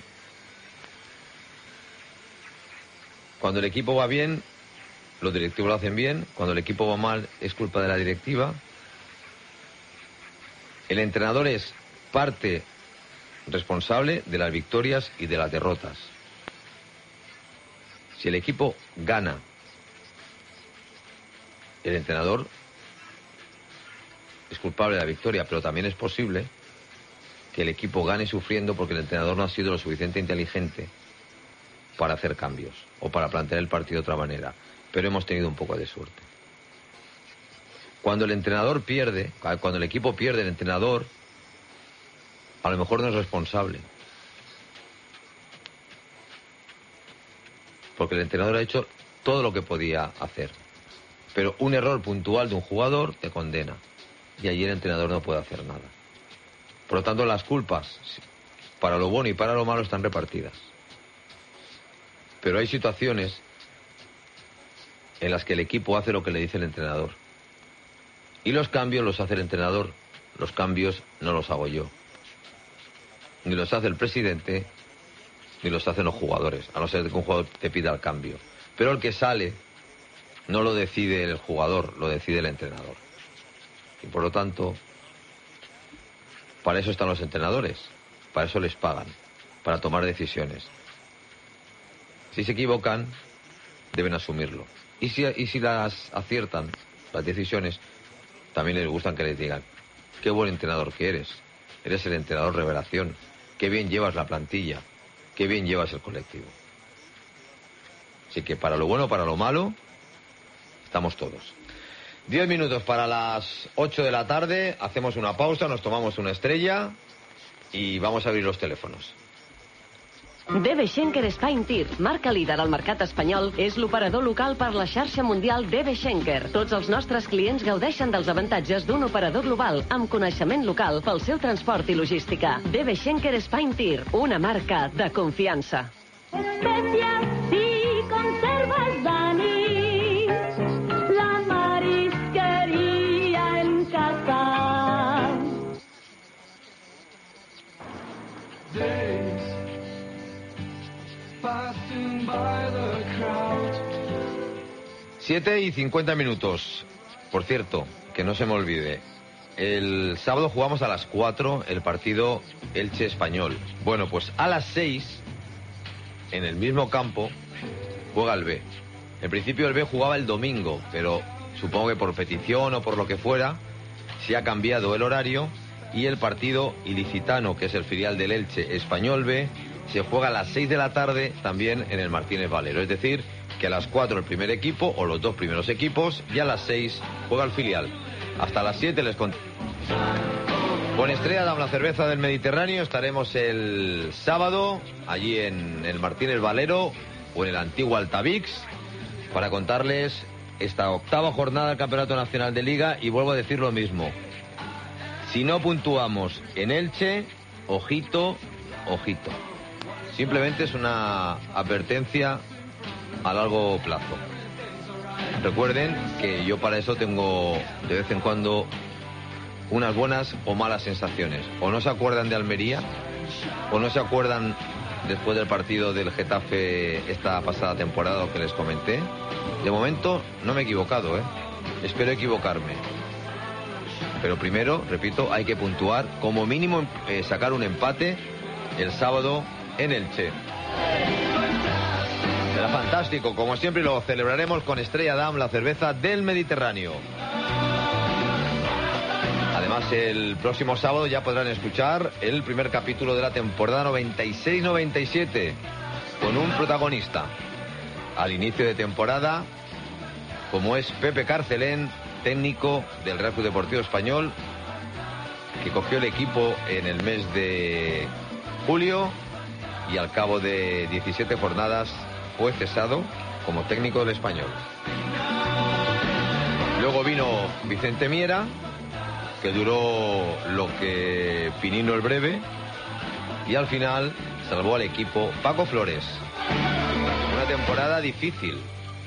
Cuando el equipo va bien, los directivos lo hacen bien. Cuando el equipo va mal, es culpa de la directiva. El entrenador es parte responsable de las victorias y de las derrotas. Si el equipo gana, el entrenador es culpable de la victoria, pero también es posible que el equipo gane sufriendo porque el entrenador no ha sido lo suficiente inteligente para hacer cambios o para plantear el partido de otra manera. Pero hemos tenido un poco de suerte. Cuando el entrenador pierde, cuando el equipo pierde, el entrenador a lo mejor no es responsable. Porque el entrenador ha hecho todo lo que podía hacer. Pero un error puntual de un jugador te condena. Y allí el entrenador no puede hacer nada. Por lo tanto, las culpas, para lo bueno y para lo malo, están repartidas. Pero hay situaciones en las que el equipo hace lo que le dice el entrenador. Y los cambios los hace el entrenador. Los cambios no los hago yo. Ni los hace el presidente, ni los hacen los jugadores, a no ser que un jugador te pida el cambio. Pero el que sale no lo decide el jugador, lo decide el entrenador. Y por lo tanto, para eso están los entrenadores, para eso les pagan, para tomar decisiones. Si se equivocan, deben asumirlo. Y si las aciertan, las decisiones, también les gustan que les digan, qué buen entrenador que eres el entrenador revelación, qué bien llevas la plantilla, qué bien llevas el colectivo. Así que para lo bueno, para lo malo, estamos todos. 10 minutos para las 8 de la tarde, hacemos una pausa, nos tomamos una estrella y vamos a abrir los teléfonos. DB Schenker Spine Tir, marca líder al mercat espanyol, és l'operador local per la xarxa mundial DB Schenker. Tots els nostres clients gaudeixen dels avantatges d'un operador global amb coneixement local pel seu transport i logística. DB Schenker Spine Tir, una marca de confiança. Especias y conservas d'anís, la marisquería en casa. 7:50 minutos. Por cierto, que no se me olvide, el sábado jugamos a las 4 el partido Elche-Español. Bueno, pues a las 6, en el mismo campo, juega el B. En principio el B jugaba el domingo, pero supongo que por petición o por lo que fuera, se ha cambiado el horario y el partido ilicitano, que es el filial del Elche Español B, se juega a las 6 de la tarde también en el Martínez Valero. Es decir, que a las 4 el primer equipo o los dos primeros equipos y a las 6 juega el filial. Hasta las 7 les contamos. Con Estrella Damm, la cerveza del Mediterráneo, estaremos el sábado allí en el Martínez Valero o en el antiguo Altavix para contarles esta octava jornada del Campeonato Nacional de Liga. Y vuelvo a decir lo mismo: si no puntuamos en Elche, ojito, ojito. Simplemente es una advertencia a largo plazo. Recuerden que yo para eso tengo de vez en cuando unas buenas o malas sensaciones. O no se acuerdan de Almería, o no se acuerdan después del partido del Getafe esta pasada temporada, lo que les comenté. De momento no me he equivocado, espero equivocarme. Pero primero, repito, hay que puntuar, como mínimo sacar un empate el sábado en Elche. Será fantástico, como siempre, y lo celebraremos con Estrella Damm, la cerveza del Mediterráneo. Además, el próximo sábado ya podrán escuchar el primer capítulo de la temporada 96-97 con un protagonista al inicio de temporada, como es Pepe Carcelén, técnico del Real Club Deportivo Español, que cogió el equipo en el mes de julio y al cabo de 17 jornadas fue cesado como técnico del Español. Luego vino Vicente Miera, que duró lo que Pinino el breve, y al final salvó al equipo Paco Flores. Una temporada difícil,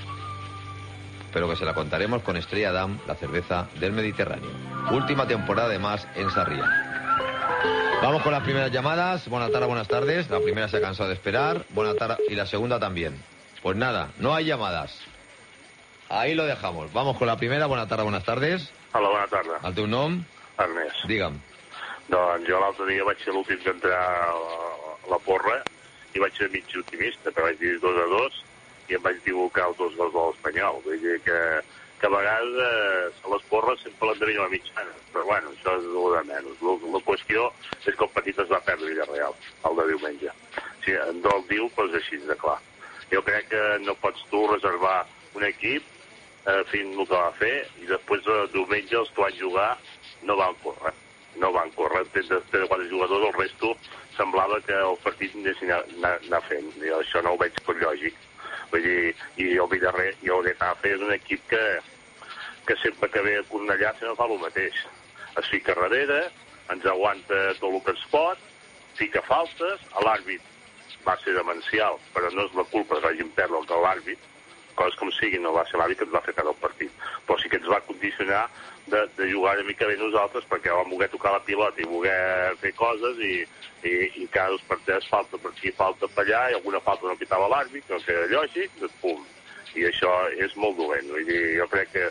pero que se la contaremos con Estrella Damm, la cerveza del Mediterráneo. Última temporada además en Sarriá. Vamos con las primeras llamadas. Buenas tardes, buenas tardes. La primera se ha cansado de esperar. Buenas tardes. Y la segunda también. Pues nada, no hay llamadas. Ahí lo dejamos. Vamos con la primera. Buenas tardes, buenas tardes. Hola, bona tarda. El teu nom? Ernest. Digue'm. Doncs jo l'altre dia vaig ser l'últim d'entrar a la porra i vaig ser mig optimista, però vaig dir 2-2 i em vaig equivocar els 2 gols de l'Espanyol. Vull dir que a vegades a les porres sempre l'endevino a la mitjana, però bueno, això és el de menys. La qüestió és que el partit es va perdre Villarreal, el de diumenge. Si en Dol diu, doncs així de clar. Jo crec que no pots tu reservar un equip fent el que va fer i després diumenge els que van jugar no van córrer. No van córrer, tens 4 jugadors, el resto semblava que el partit anessin anar fent. I això no ho veig per lògic. Vull dir, i el Villarreal i el Getafe és un equip que sempre que ve a Cornellà se no fa el mateix. Es fica darrere, ens aguanta tot el que es pot, fica faltes, l'àrbit va ser demencial, però no és la culpa que hagin perdut de l'àrbit, coses com siguin, no va ser l'àrbit que ens va fer perdre el partit, però sí que ens va condicionar de jugar una mica bé nosaltres, perquè vam voler tocar la pilota i voler fer coses i cada 2 partits falta per aquí, falta per allà, i alguna falta no pitava l'àrbit, no queda lògic, doncs pum. I això és molt dolent. Vull dir, jo crec que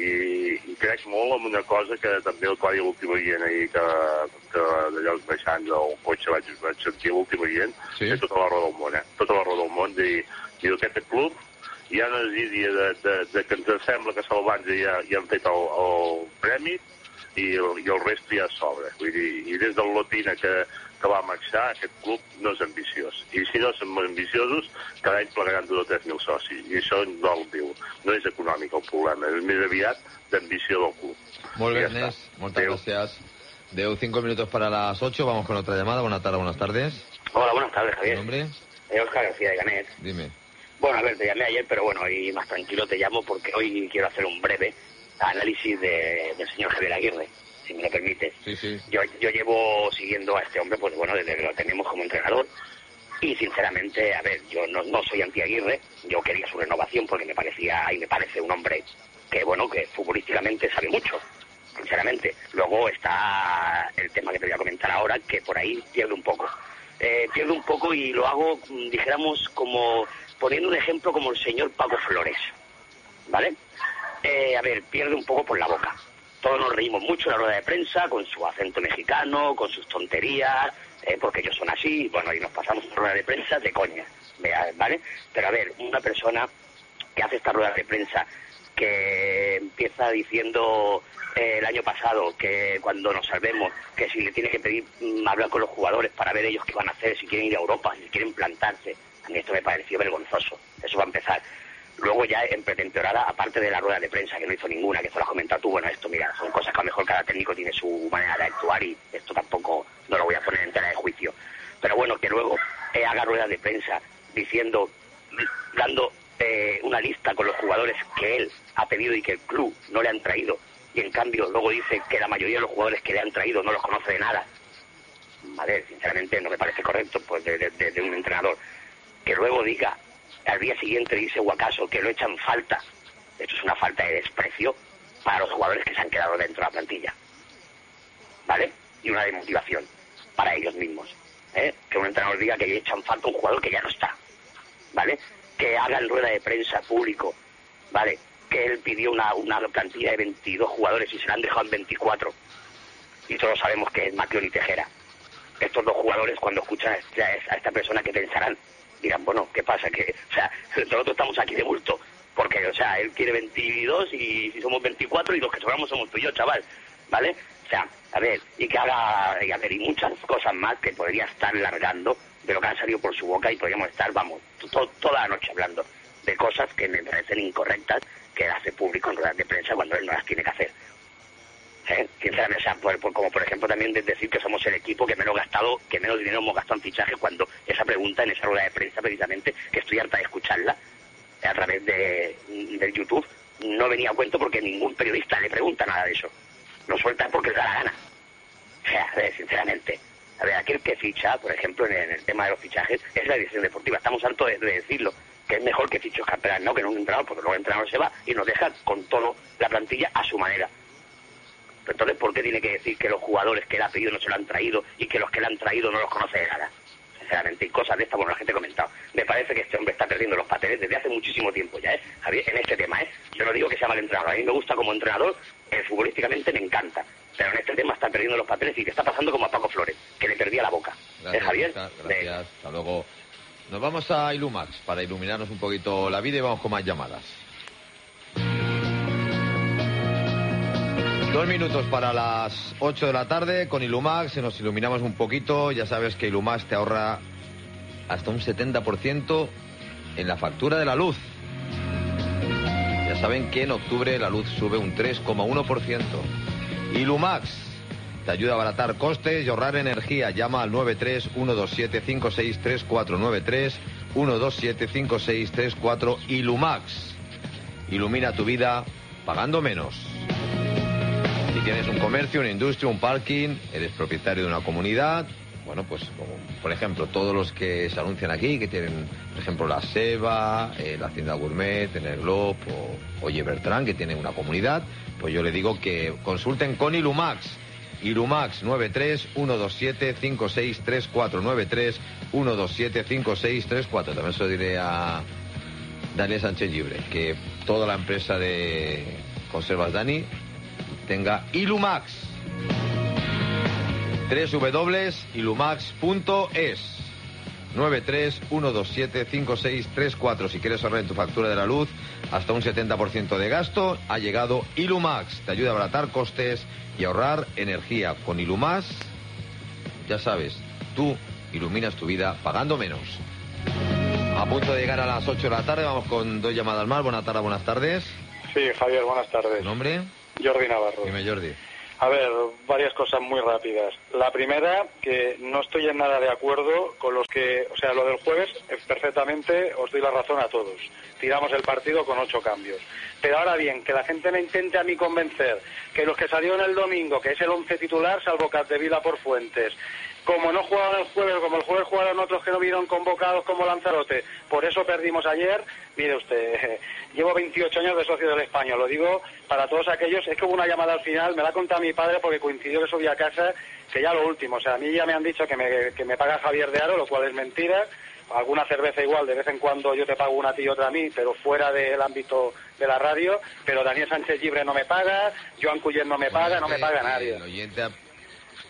i crec molt en una cosa que també el que va dir l'últim oient ahir, que d'allò baixant del cotxe vaig sentir l'últim oient, sí. És tota la raó del món, tota la raó del món. I aquest club hi ha una desídia de que ens sembla que Salvans ja han fet el premi i el resto ja sobra. Vull dir, i des del Lotina que va marxar, aquest club no és ambiciós. I si no som ambiciosos, cada any plegaran 2 o 3.000 socis. I això no el diu. No és econòmic el problema, és més aviat d'ambició del club. Muy bien, Ernest. Muchas gracias. Deu 5 minutos para las 8. Vamos con otra llamada. Buenas tardes, buenas tardes. Hola, buenas tardes, Javier. ¿Tu nombre? Óscar García de Canet. Dime. Bueno, a ver, te llamé ayer, pero bueno, hoy más tranquilo te llamo porque hoy quiero hacer un breve análisis del señor Javier Aguirre, si me lo permites. Sí, sí. Yo llevo siguiendo a este hombre, pues bueno, desde que lo tenemos como entrenador. Y sinceramente, a ver, yo no soy anti-Aguirre, yo quería su renovación porque me parecía y me parece un hombre que, bueno, que futbolísticamente sabe mucho, sinceramente. Luego está el tema que te voy a comentar ahora, que por ahí pierde un poco. Pierde un poco y lo hago, dijéramos, como poniendo un ejemplo como el señor Paco Flores, ¿vale? A ver, pierde un poco por la boca. Todos nos reímos mucho en la rueda de prensa, con su acento mexicano, con sus tonterías, porque ellos son así, bueno, y nos pasamos una rueda de prensa de coña, ¿vale? Pero a ver, una persona que hace esta rueda de prensa que empieza diciendo el año pasado que cuando nos salvemos, que si le tiene que pedir hablar con los jugadores para ver ellos qué van a hacer, si quieren ir a Europa, si quieren plantarse. A mí esto me pareció vergonzoso. Eso va a empezar. Luego ya en pretemporada, aparte de la rueda de prensa, que no hizo ninguna, que esto lo has comentado tú, bueno, esto mira, son cosas que a lo mejor cada técnico tiene su manera de actuar y esto tampoco no lo voy a poner en tela de juicio. Pero bueno, que luego haga ruedas de prensa diciendo, dando una lista con los jugadores que él ha pedido y que el club no le han traído, y en cambio luego dice que la mayoría de los jugadores que le han traído no los conoce de nada. A ver, sinceramente no me parece correcto pues de un entrenador. Que luego diga, al día siguiente dice Guacaso que lo echan falta. Esto es una falta de desprecio para los jugadores que se han quedado dentro de la plantilla, ¿vale? Y una desmotivación para ellos mismos, ¿eh? Que un entrenador diga que echan falta a un jugador que ya no está, ¿vale? Que hagan rueda de prensa público, ¿vale? Que él pidió una plantilla de 22 jugadores y se la han dejado en 24. Y todos sabemos que es Maquión y Tejera. Estos dos jugadores, cuando escuchan a esta persona, ¿qué pensarán? Dirán, bueno, ¿qué pasa? Que, o sea, nosotros estamos aquí de bulto. Porque, o sea, él quiere 22 y si somos 24 y los que sobramos somos tú y yo, chaval. ¿Vale? O sea, a ver, y que haga, y muchas cosas más que podría estar largando de lo que han salido por su boca y podríamos estar, vamos, toda la noche hablando de cosas que me parecen incorrectas que hace público en ruedas de prensa cuando él no las tiene que hacer. Sinceramente, o sea, como por ejemplo también de decir que somos el equipo que menos dinero hemos gastado en fichajes, cuando esa pregunta en esa rueda de prensa precisamente, que estoy harta de escucharla a través de YouTube, no venía a cuento porque ningún periodista le pregunta nada de eso. Lo suelta porque le da la gana. O sea, a ver, sinceramente, a ver, aquel que ficha, por ejemplo, en el tema de los fichajes, es la dirección deportiva. Estamos hartos de decirlo, que es mejor que fiche Oscar, no que no un entrenador, porque luego el entrenador se va y nos deja con todo la plantilla a su manera. Entonces, ¿por qué tiene que decir que los jugadores que él ha pedido no se lo han traído y que los que le han traído no los conoce de nada? Sinceramente, y cosas de estas, bueno, la gente ha comentado. Me parece que este hombre está perdiendo los papeles desde hace muchísimo tiempo ya, Javier, en este tema, Yo no digo que sea mal entrenador, a mí me gusta como entrenador, futbolísticamente me encanta, pero en este tema está perdiendo los papeles y que está pasando como a Paco Flores, que le perdía la boca. Gracias, Javier? Gracias, hasta luego. Nos vamos a Ilumax para iluminarnos un poquito la vida y vamos con más llamadas. 2 minutos para las 8 de la tarde con Ilumax, se nos iluminamos un poquito. Ya sabes que Ilumax te ahorra hasta un 70% en la factura de la luz. Ya saben que en octubre la luz sube un 3,1%. Ilumax te ayuda a abaratar costes y ahorrar energía. Llama al 93-127-5634. 93-127-5634. Ilumax. Ilumina tu vida pagando menos. Si tienes un comercio, una industria, un parking, eres propietario de una comunidad, bueno, pues como por ejemplo todos los que se anuncian aquí, que tienen, por ejemplo, la Seba, la Hacienda Gourmet, en el Glob, o Oye Bertrán, que tiene una comunidad, pues yo le digo que consulten con Ilumax. Ilumax 93-127-5634. 93-127-5634. También se lo diré a Daniel Sánchez Llibre, que toda la empresa de Conservas Dani tenga Ilumax. www.ilumax.es. 93-127-5634. Si quieres ahorrar en tu factura de la luz hasta un 70% de gasto, ha llegado Ilumax. Te ayuda a abaratar costes y ahorrar energía. Con Ilumax, ya sabes, tú iluminas tu vida pagando menos. A punto de llegar a las 8 de la tarde, vamos con 2 llamadas más. Buenas tardes. Sí, Javier, buenas tardes. ¿Nombre? Jordi Navarro. Dime, Jordi. A ver, varias cosas muy rápidas. La primera, que no estoy en nada de acuerdo con los que, o sea, lo del jueves, perfectamente os doy la razón a todos. Tiramos el partido con 8 cambios. Pero ahora bien, que la gente me intente a mí convencer que los que salieron el domingo, que es el 11 titular, salvo Capdevila por Fuentes, como no jugaban el jueves, como el jueves jugaron otros que no vieron convocados como Lanzarote, por eso perdimos ayer. Mire usted, llevo 28 años de socio del Español, lo digo para todos aquellos. Es que hubo una llamada al final, me la ha contado mi padre porque coincidió que subí a casa, que ya lo último, o sea, a mí ya me han dicho que me paga Javier de Aro, lo cual es mentira. Alguna cerveza igual, de vez en cuando yo te pago una a ti y otra a mí, pero fuera del ámbito de la radio. Pero Daniel Sánchez Llibre no me paga, Joan Cullet no me paga, no me paga nadie. El oyente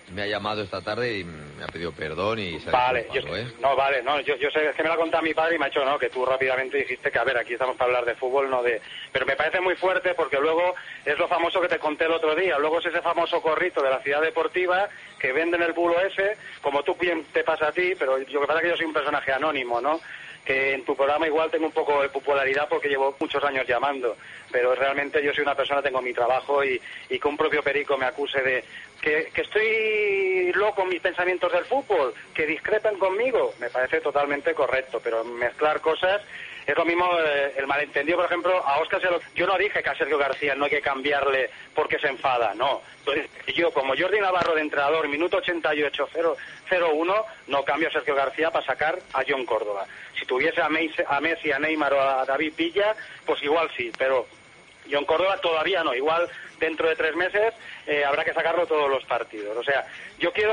me ha llamado esta tarde y me ha pedido perdón y se ha Vale, disculpado, yo sé, es que me lo ha contado mi padre y me ha dicho, no, que tú rápidamente dijiste que, a ver, aquí estamos para hablar de fútbol, no de... Pero me parece muy fuerte porque luego es lo famoso que te conté el otro día, luego es ese famoso corrito de la Ciudad Deportiva que venden el bulo ese, como tú bien te pasa a ti, pero lo que pasa es que yo soy un personaje anónimo, ¿no? Que en tu programa igual tengo un poco de popularidad porque llevo muchos años llamando, pero realmente yo soy una persona, tengo mi trabajo y que un propio perico me acuse de que estoy loco en mis pensamientos del fútbol, que discrepan conmigo, me parece totalmente correcto, pero mezclar cosas es lo mismo. El malentendido, por ejemplo, a Óscar yo no dije que a Sergio García no hay que cambiarle porque se enfada, no. Entonces, yo, como Jordi Navarro de entrenador, minuto 88, 0-1, no cambio a Sergio García para sacar a John Córdoba. Si tuviese a Messi, a Neymar o a David Villa, pues igual sí, pero John Córdoba todavía no, igual dentro de 3 meses habrá que sacarlo todos los partidos. O sea, yo quiero,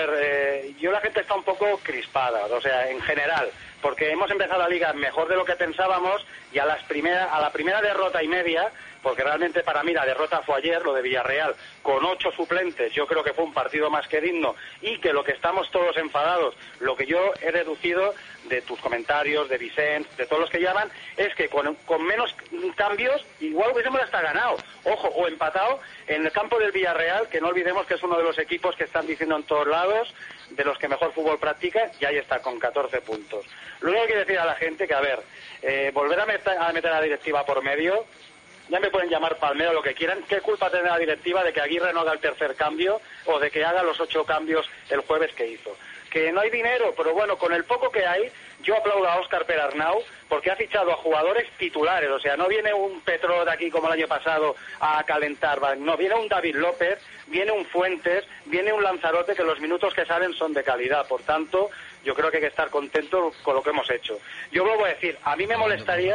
la gente está un poco crispada, o sea, en general, porque hemos empezado la liga mejor de lo que pensábamos y a la primera derrota y media, porque realmente para mí la derrota fue ayer, lo de Villarreal, con 8 suplentes, yo creo que fue un partido más que digno y que lo que estamos todos enfadados, lo que yo he deducido de tus comentarios, de Vicente, de todos los que llaman, es que con menos cambios igual hubiésemos hasta ganado, ojo, o empatado en el campo del Villarreal, que no olvidemos que es uno de los equipos que están diciendo en todos lados de los que mejor fútbol practica, y ahí está, con 14 puntos. Lo único que decir a la gente que, volver a meter a la directiva por medio, ya me pueden llamar palmero, lo que quieran. ¿Qué culpa tiene la directiva de que Aguirre no haga el tercer cambio o de que haga los 8 cambios el jueves que hizo? Que no hay dinero, pero bueno, con el poco que hay, yo aplaudo a Óscar Perarnau porque ha fichado a jugadores titulares. O sea, no viene un Petro de aquí como el año pasado a calentar, no, viene un David López, viene un Fuentes, viene un Lanzarote, que los minutos que salen son de calidad. Por tanto, yo creo que hay que estar contento con lo que hemos hecho. Yo vuelvo a decir, a mí me molestaría,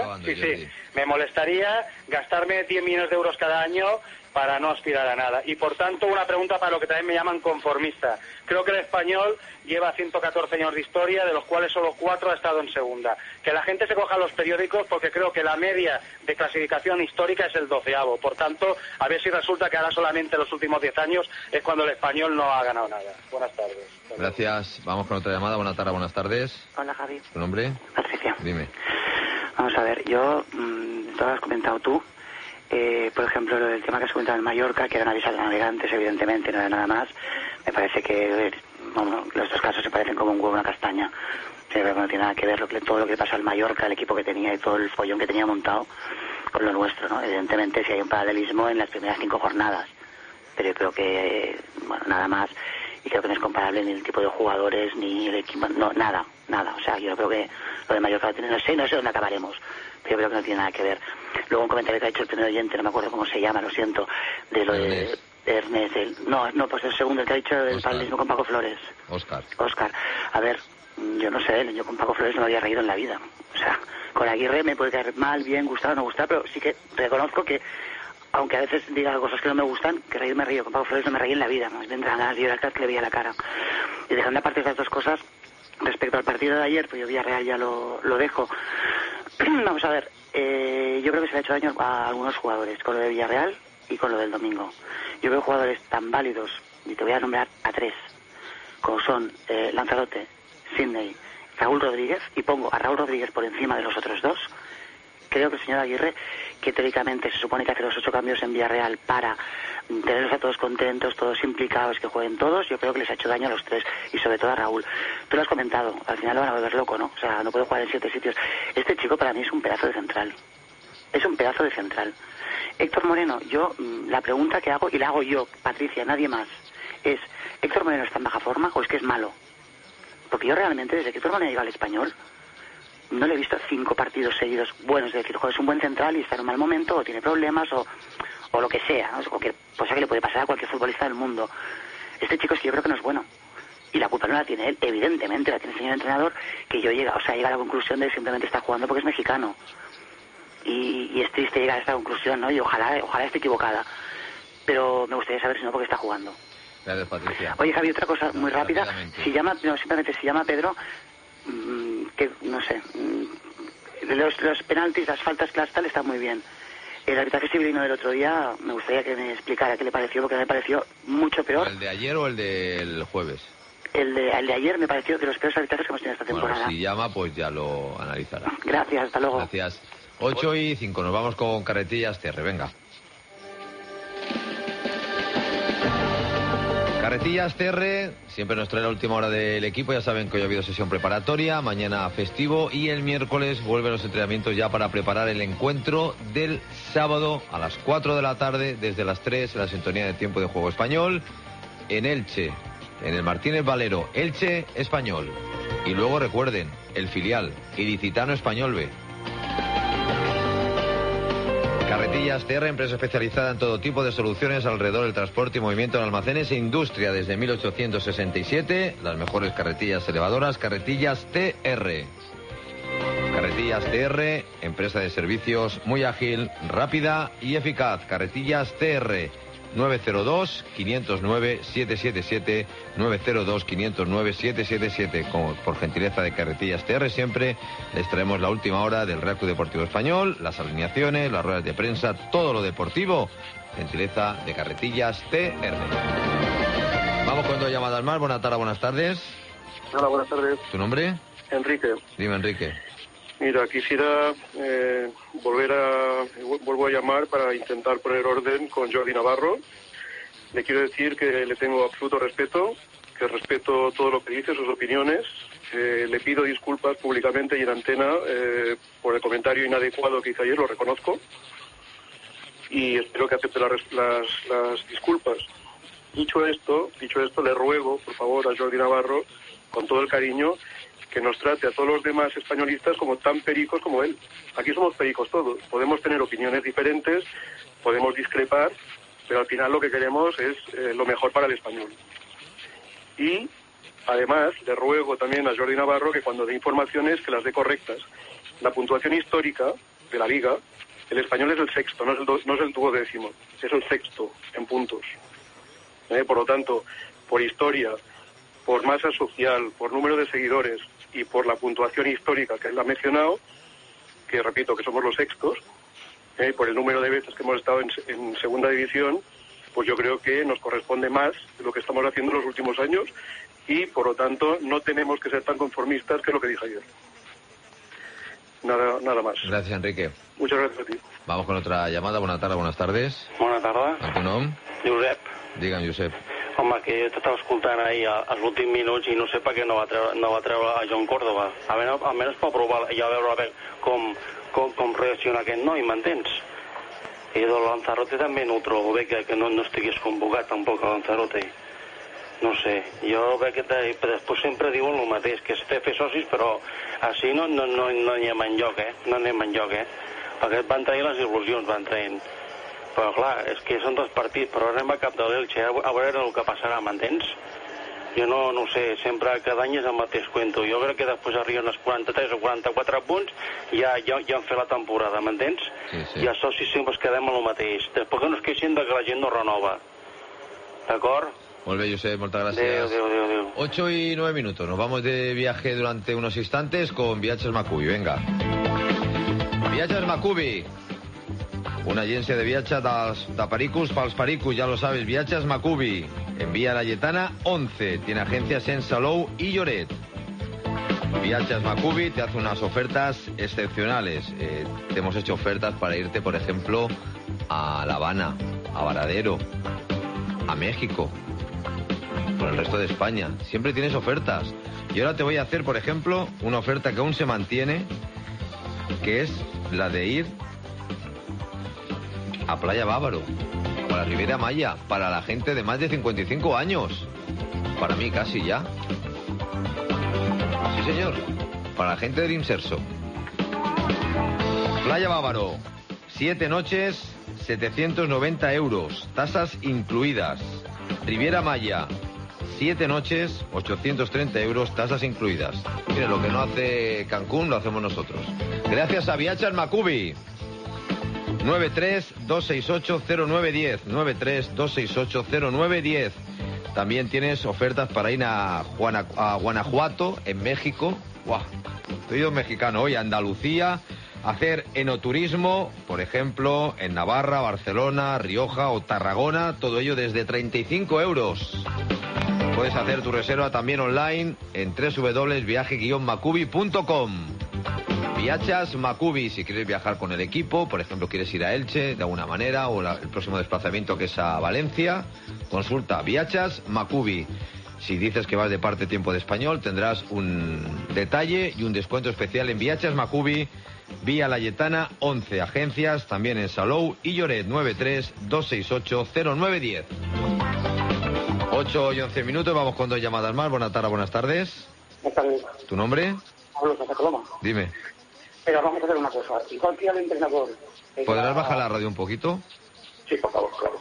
me molestaría gastarme 10 millones de euros cada año para no aspirar a nada. Y por tanto, una pregunta para lo que también me llaman conformista. Creo que el Español lleva 114 años de historia, de los cuales solo 4 ha estado en segunda. Que la gente se coja los periódicos porque creo que la media de clasificación histórica es el 12º. Por tanto, a ver si resulta que ahora solamente los últimos 10 años es cuando el Español no ha ganado nada. Buenas tardes. Gracias. Vamos con otra llamada. Buenas tardes. Hola, Javi. ¿Tu nombre? Patricia. Dime. Vamos a ver, yo, todo lo has comentado tú. Por ejemplo, lo del tema que has comentado en Mallorca, que era una visa de navegantes, evidentemente, no era nada más. Me parece que, los 2 casos se parecen como un huevo y una castaña. Pero no tiene nada que ver todo lo que pasó en Mallorca, el equipo que tenía y todo el follón que tenía montado con lo nuestro, ¿no? Evidentemente, si hay un paralelismo en las primeras 5 jornadas. Pero yo creo que, nada más. Y creo que no es comparable ni el tipo de jugadores, ni el equipo, no, nada. O sea, yo creo que lo de Mallorca no sé dónde acabaremos. Pero yo creo que no tiene nada que ver. Luego un comentario que ha hecho el primer oyente, no me acuerdo cómo se llama, lo siento, de lo de Ernest. No, pues el segundo, el que ha dicho el paralelismo con Paco Flores. Óscar. A ver, yo no sé, yo con Paco Flores no me había reído en la vida. O sea, con Aguirre me puede caer mal, bien, gustar o no gustar, pero sí que reconozco que, aunque a veces diga cosas que no me gustan, que reír me río. Con Paco Flores no me reí en la vida, más bien de ganas de llorar que le veía la cara. Y dejando aparte estas 2 cosas, respecto al partido de ayer, pues yo Villarreal ya lo dejo. Vamos a ver, yo creo que se le ha hecho daño a algunos jugadores, con lo de Villarreal y con lo del domingo. Yo veo jugadores tan válidos, y te voy a nombrar a 3, como son Lanzarote, Sidney, Raúl Rodríguez, y pongo a Raúl Rodríguez por encima de los otros 2. Creo que el señor Aguirre, que teóricamente se supone que hace los 8 cambios en Villarreal para tenerlos a todos contentos, todos implicados, que jueguen todos, yo creo que les ha hecho daño a los 3, y sobre todo a Raúl. Tú lo has comentado, al final lo van a volver loco, ¿no? O sea, no puede jugar en 7 sitios. Este chico para mí es un pedazo de central. Héctor Moreno, yo, la pregunta que hago, y la hago yo, Patricia, nadie más, es, ¿Héctor Moreno está en baja forma o es que es malo? Porque yo realmente, desde que Héctor Moreno llega al Español, no le he visto 5 partidos seguidos buenos, es decir, joder, es un buen central y está en un mal momento, o tiene problemas, o lo que sea, ¿no? Cualquier cosa que le puede pasar a cualquier futbolista del mundo. Este chico es que yo creo que no es bueno. Y la culpa no la tiene él, evidentemente la tiene el señor entrenador, que llega a la conclusión de que simplemente está jugando porque es mexicano. Y es triste llegar a esta conclusión, ¿no? Y ojalá esté equivocada. Pero me gustaría saber si no, porque está jugando. Gracias, Patricia. Oye, Javi, otra cosa muy rápida. Si llama Pedro, que no sé, los penaltis, las faltas, tal, están muy bien. El arbitraje sibilino del otro día, me gustaría que me explicara qué le pareció, porque me pareció mucho peor. ¿El de ayer o el del jueves? El de ayer me pareció de los peores arbitrajes que hemos tenido esta temporada. Bueno, si llama, pues ya lo analizará. Gracias, hasta luego. Gracias. 8:05, nos vamos con Carretillas TR, venga. Carretillas TR, siempre nos trae la última hora del equipo. Ya saben que hoy ha habido sesión preparatoria, mañana festivo y el miércoles vuelven los entrenamientos ya para preparar el encuentro del sábado a las 4 de la tarde, desde las 3 en la sintonía de Tiempo de Juego Español, en Elche, en el Martínez Valero, Elche Español. Y luego recuerden, el filial, Ilicitano Español B. Carretillas TR, empresa especializada en todo tipo de soluciones alrededor del transporte y movimiento en almacenes e industria desde 1867. Las mejores carretillas elevadoras, Carretillas TR. Carretillas TR, empresa de servicios muy ágil, rápida y eficaz. Carretillas TR, 902-509-777, 902-509-777. Por gentileza de Carretillas TR, siempre les traemos la última hora del Real Club Deportivo Español, las alineaciones, las ruedas de prensa, todo lo deportivo. Gentileza de Carretillas TR. Vamos con 2 llamadas más. Buenas tardes. Hola, buenas tardes. ¿Tu nombre? Enrique. Dime, Enrique. Mira, quisiera vuelvo a llamar para intentar poner orden con Jordi Navarro. Le quiero decir que le tengo absoluto respeto, que respeto todo lo que dice, sus opiniones. Le pido disculpas públicamente y en antena por el comentario inadecuado que hice ayer, lo reconozco. Y espero que acepte las disculpas. Dicho esto, le ruego, por favor, a Jordi Navarro, con todo el cariño, que nos trate a todos los demás españolistas como tan pericos como él. Aquí somos pericos todos. Podemos tener opiniones diferentes, podemos discrepar, pero al final lo que queremos es lo mejor para el español. Y, además, le ruego también a Jordi Navarro que cuando dé informaciones, que las dé correctas. La puntuación histórica de la Liga, el español es el sexto, no es el 12º, es el sexto en puntos. Por lo tanto, por historia, por masa social, por número de seguidores y por la puntuación histórica que él ha mencionado, que repito que somos los sextos, por el número de veces que hemos estado en segunda división, pues yo creo que nos corresponde más de lo que estamos haciendo en los últimos años y por lo tanto no tenemos que ser tan conformistas que lo que dije ayer. Nada más. Gracias, Enrique. Muchas gracias a ti. Vamos con otra llamada. Buenas tardes. Bona tarda. El tu nom? Josep. Digue'm, Josep. Home, que jo t'estava escoltant ahir als últims minuts i no sé per què no va treure a Joan Córdoba. Almenys per provar i a veure com reacciona aquest noi, m'entens? I del Lanzarote també no ho trobo bé que no estigués convocat tampoc a Lanzarote. No sé, jo veig que després sempre diuen el mateix, que es té fer socis, però així no anem enlloc, no anem enlloc, perquè van traient les il·lusions, van traient. Però clar, és que són 2 partits, però anem a cap de l'Elche, a veure el que passarà, m'entens? Jo no sé, sempre cada any és el mateix cuento. Jo crec que després arriben els 43 o 44 punts i ja han fet la temporada, m'entens? Sí. I els socis sempre es quedem amb el mateix. Després que no es queixin de que la gent no renova. D'acord? Molt bé, Josep, moltes gràcies. Adéu. 8:09. Nos vamos de viaje durante unos instantes con Viatges Macubi. Venga. Viatges Macubi. Una agència de viatge de pericos pels pericos, ya lo sabes. Viatges Macubi. En Vía Laietana 11. Tiene agencias en Salou y Lloret. Viatges Macubi te hace unas ofertas excepcionales. Te hemos hecho ofertas para irte, por ejemplo, a La Habana, a Varadero, a México, por el resto de España. Siempre tienes ofertas. Y ahora te voy a hacer, por ejemplo, una oferta que aún se mantiene, que es la de ir a Playa Bávaro, para Riviera Maya, para la gente de más de 55 años. Para mí casi ya. Sí, señor. Para la gente del Inserso. Playa Bávaro, 7 noches, 790 euros, tasas incluidas. Riviera Maya, 7 noches, 830 euros, tasas incluidas. Mire, lo que no hace Cancún lo hacemos nosotros. Gracias a Viatges Macubi. 93-268-0910. 93-268-0910. También tienes ofertas para ir a Guanajuato, en México. ¡Guau! Estoy yo mexicano hoy. A Andalucía, hacer enoturismo, por ejemplo, en Navarra, Barcelona, Rioja o Tarragona, todo ello desde 35 euros. Puedes hacer tu reserva también online en www.viaje-macubi.com. Viachas Macubi, si quieres viajar con el equipo, por ejemplo, quieres ir a Elche de alguna manera, o el próximo desplazamiento que es a Valencia, consulta Viachas Macubi. Si dices que vas de parte Tiempo de Español, tendrás un detalle y un descuento especial en Viachas Macubi, Vía Layetana 11, agencias también en Salou y Lloret 93-268-0910. 8 y 11 minutos, vamos con 2 llamadas más. Buenas tardes, buenas tardes. Buenas tardes. ¿Tu nombre? Pablo Santa Coloma. Dime. Pero vamos a hacer una cosa. Igual que al entrenador... ¿Podrás bajar la radio un poquito? Sí, por favor, claro.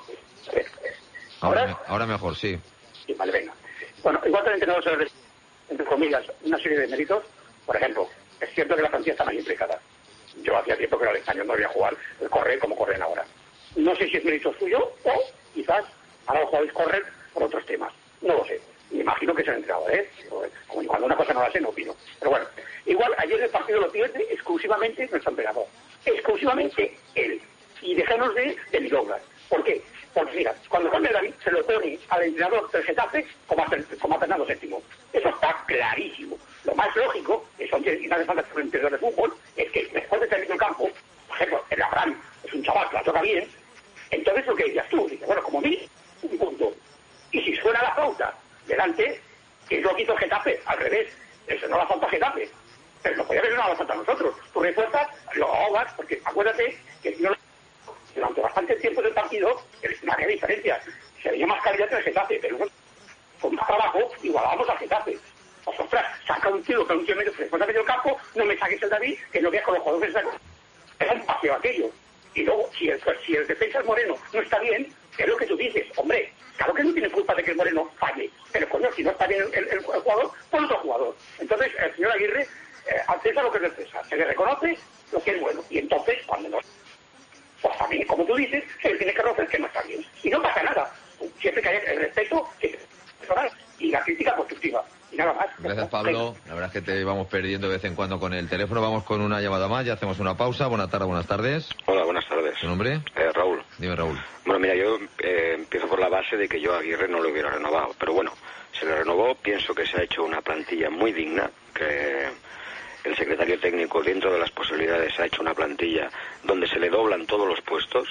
Ahora mejor, sí. Sí, vale, venga. Bueno, igual que el entrenador se le entre comillas, una serie de méritos. Por ejemplo, es cierto que la plantilla está mal implicada. Yo hacía tiempo que los españoles no debía jugar el correr como corren ahora. No sé si es mérito suyo o quizás ahora los jugadores corren por otros temas. No lo sé. Me imagino que es el entrenador, ¿eh? Como cuando una cosa no la sé, no opino. Pero bueno, igual ayer el partido lo pierde exclusivamente nuestro entrenador. Exclusivamente él. Y dejemos de milogras. ¿Por qué? Porque mira, cuando cambia David se lo pone al entrenador del Getafe como a Fernando VII. Eso está clarísimo. Lo más lógico, eso y no hace falta ser un entrenador de fútbol, es que después de salir del campo, por ejemplo, el Abraham es un chaval que la toca bien, entonces lo que decías tú, dices, bueno, como mí, un punto. Y si suena la flauta delante, que es lo que hizo Getafe, al revés, eso no la falta Getafe, pero no podía haber una la falta a nosotros. Tú refuerzas, lo ahogas, porque acuérdate que si no, durante bastante tiempo del partido, no había diferencia, se veía más calidad que el Getafe, pero con más trabajo igualábamos al Getafe. Ostras, saca un tiro que un tío medio después de medio campo, no me saques el David, que no veas con los jugadores. Era un paseo aquello. Y luego, si el defensa es Moreno no está bien, es lo que tú dices, hombre, claro que no tiene culpa de que el Moreno falle, pero coño, si no está bien el jugador, pon otro jugador. Entonces, el señor Aguirre, al César lo que es del César, se le reconoce lo que es bueno, y entonces, cuando no, pues también, como tú dices, se le tiene que reconocer que no está bien. Y no pasa nada, siempre que haya el respeto y la crítica constructiva. Y nada más. Gracias, Pablo. La verdad es que te vamos perdiendo de vez en cuando con el teléfono. Vamos con una llamada más, ya hacemos una pausa. Buenas tardes, buenas tardes. Hola, buenas tardes. ¿Tu nombre? Raúl. Dime, Raúl. Bueno, mira, yo empiezo por la base de que yo a Aguirre no lo hubiera renovado. Pero bueno, se le renovó. Pienso que se ha hecho una plantilla muy digna, que el secretario técnico, dentro de las posibilidades, ha hecho una plantilla donde se le doblan todos los puestos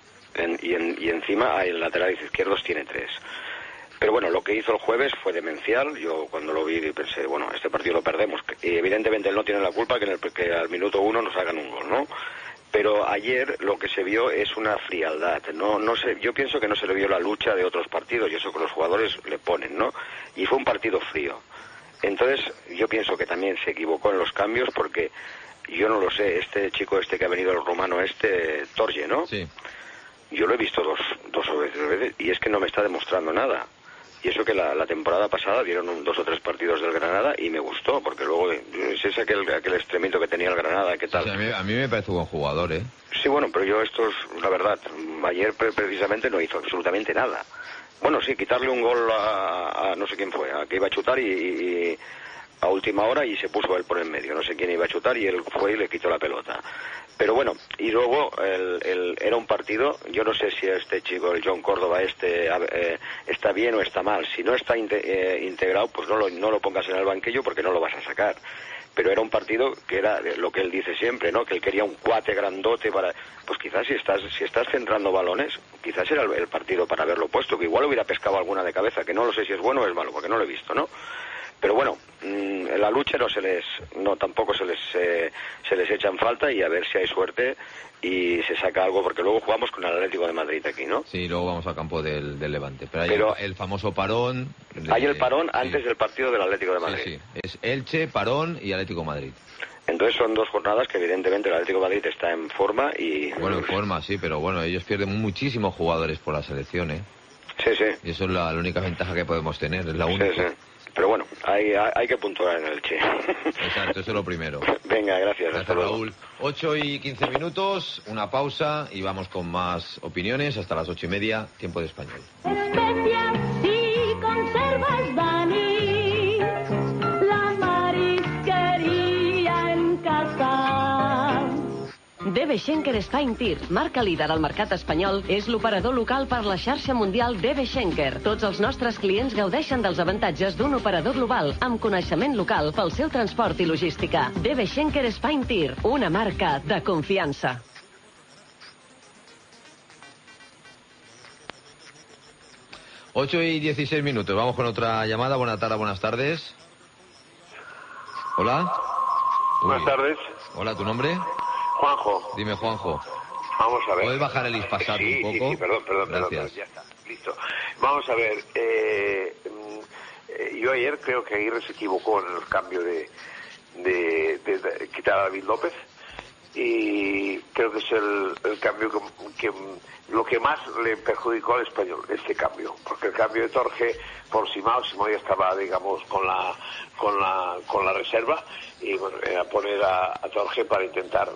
y encima en laterales izquierdos tiene 3. Pero bueno, lo que hizo el jueves fue demencial. Yo cuando lo vi pensé, bueno, este partido lo perdemos. Y evidentemente él no tiene la culpa que al minuto 1 nos hagan un gol, ¿no? Pero ayer lo que se vio es una frialdad. No sé, yo pienso que no se le vio la lucha de otros partidos y eso que los jugadores le ponen, ¿no? Y fue un partido frío. Entonces yo pienso que también se equivocó en los cambios porque yo no lo sé, este chico que ha venido, el rumano Torje, ¿no? Sí. Yo lo he visto dos veces y es que no me está demostrando nada. Y eso que la temporada pasada dieron 2 o 3 partidos del Granada y me gustó, porque luego es aquel extremito que tenía el Granada, ¿qué tal? Sí, a mí me parece un buen jugador, ¿eh? Sí, bueno, pero yo la verdad, ayer precisamente no hizo absolutamente nada. Bueno, sí, quitarle un gol a no sé quién fue, a que iba a chutar y a última hora y se puso él por en medio, no sé quién iba a chutar y él fue y le quitó la pelota. Pero bueno, y luego era un partido, yo no sé si este chico, el John Córdoba está bien o está mal. Si no está integrado, pues no lo pongas en el banquillo porque no lo vas a sacar. Pero era un partido que era lo que él dice siempre, ¿no? Que él quería un cuate grandote para... Pues quizás si estás centrando balones, quizás era el partido para haberlo puesto, que igual hubiera pescado alguna de cabeza, que no lo sé si es bueno o es malo, porque no lo he visto, ¿no? Pero bueno, en la lucha tampoco se les echa en falta y a ver si hay suerte y se saca algo, porque luego jugamos con el Atlético de Madrid aquí, ¿no? Sí, luego vamos al campo del Levante. Pero hay el famoso parón... Hay el parón antes del partido del Atlético de Madrid. Sí, es Elche, parón y Atlético de Madrid. Entonces son 2 jornadas que evidentemente el Atlético de Madrid está en forma y... Bueno, en forma, sí, pero bueno, ellos pierden muchísimos jugadores por la selección, ¿eh? Sí, sí. Y eso es la única ventaja que podemos tener, es la única. Sí, sí. Pero bueno, hay que puntuar en el Che. Exacto, eso es lo primero. Venga, gracias. Gracias, Raúl. 8 y 15 minutos, una pausa y vamos con más opiniones hasta las 8:30, tiempo de español. Especias y conservas, Dani, la marisquería en casa. DB Schenker Spain Tir, marca líder al mercat espanyol, és l'operador local per la xarxa mundial DB Schenker. Tots els nostres clients gaudeixen dels avantatges d'un operador global amb coneixement local pel seu transport i logística. DB Schenker Spain Tir, una marca de confiança. Ocho y 16 minutos. Vamos con otra llamada. Buenas tardes, buenas tardes. Hola. Buenas tardes. Hola, ¿tu nombre? Juanjo. Dime, Juanjo. Vamos a ver. ¿Puedes bajar el ispasat un poco? Sí, perdón. Gracias. Ya está, listo. Vamos a ver. Yo ayer creo que Aguirre se equivocó en el cambio de quitar a David López. Y creo que es el cambio que lo que más le perjudicó al Español, este cambio, porque el cambio de Torge por Simao ya estaba, digamos, con la reserva, y bueno, era poner a Torge para intentar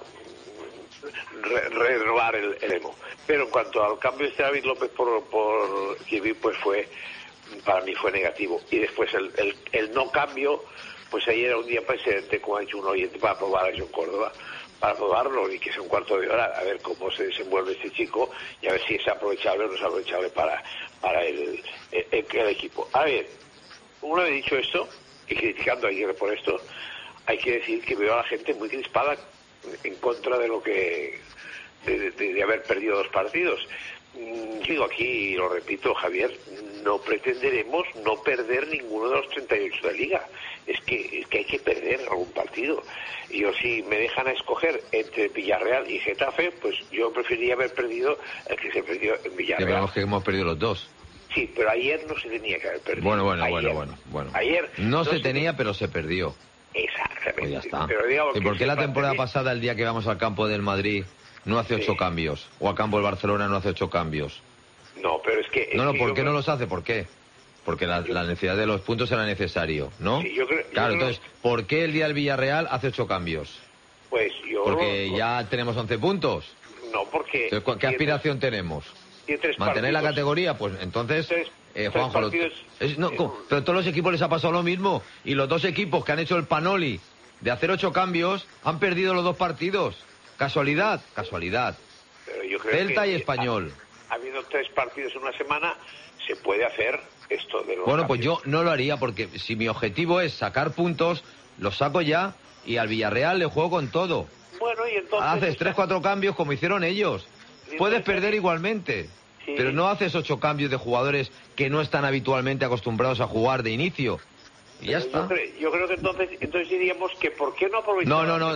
renovar el emo. Pero en cuanto al cambio de David López por Kiwi, pues para mí fue negativo. Y después el no cambio, pues ayer era un día precedente, como ha dicho un oyente, para probar a John Córdoba, para probarlo, y que sea un cuarto de hora, a ver cómo se desenvuelve este chico y a ver si es aprovechable o no es aprovechable para el equipo. A ver, una vez dicho esto, y criticando a Aguirre por esto, hay que decir que veo a la gente muy crispada en contra de lo que de haber perdido 2 partidos. Digo aquí, y lo repito, Javier, no pretenderemos no perder ninguno de los 38 de Liga. Es que hay que perder algún partido. Y yo, si me dejan a escoger entre Villarreal y Getafe, pues yo preferiría haber perdido el que se perdió en Villarreal. Que hemos perdido los dos. Sí, pero ayer no se tenía que haber perdido. Bueno. Ayer no se tenía, pero se perdió. Exactamente. Pues ya está. Pero digamos, ¿y por qué la temporada pasada, el día que vamos al campo del Madrid, no hace 8 cambios? O al campo del Barcelona no hace 8 cambios. No, pero es que... ¿por qué no los hace? ¿Por qué? Porque la necesidad de los puntos era necesario, ¿no? Sí, entonces, ¿por qué el día del Villarreal hace 8 cambios? Pues yo... Porque ya tenemos 11 puntos. No, porque... Entonces, ¿qué aspiración tenemos? ¿Mantener la categoría? Pues entonces, Juanjo... pero todos los equipos les ha pasado lo mismo. Y los 2 equipos que han hecho el Panoli de hacer 8 cambios han perdido los 2 partidos. Casualidad. Pero yo creo Celta que y Español. Habiendo 3 partidos en una semana, se puede hacer esto de los Bueno, pues cambios. yo no lo haría, porque si mi objetivo es sacar puntos, los saco ya, y al Villarreal le juego con todo. Bueno, y entonces... Haces 3-4 cambios como hicieron ellos. Puedes perder igualmente, pero no haces 8 cambios de jugadores que no están habitualmente acostumbrados a jugar de inicio. Y ya está. Yo creo que entonces diríamos que ¿por qué no aprovechar?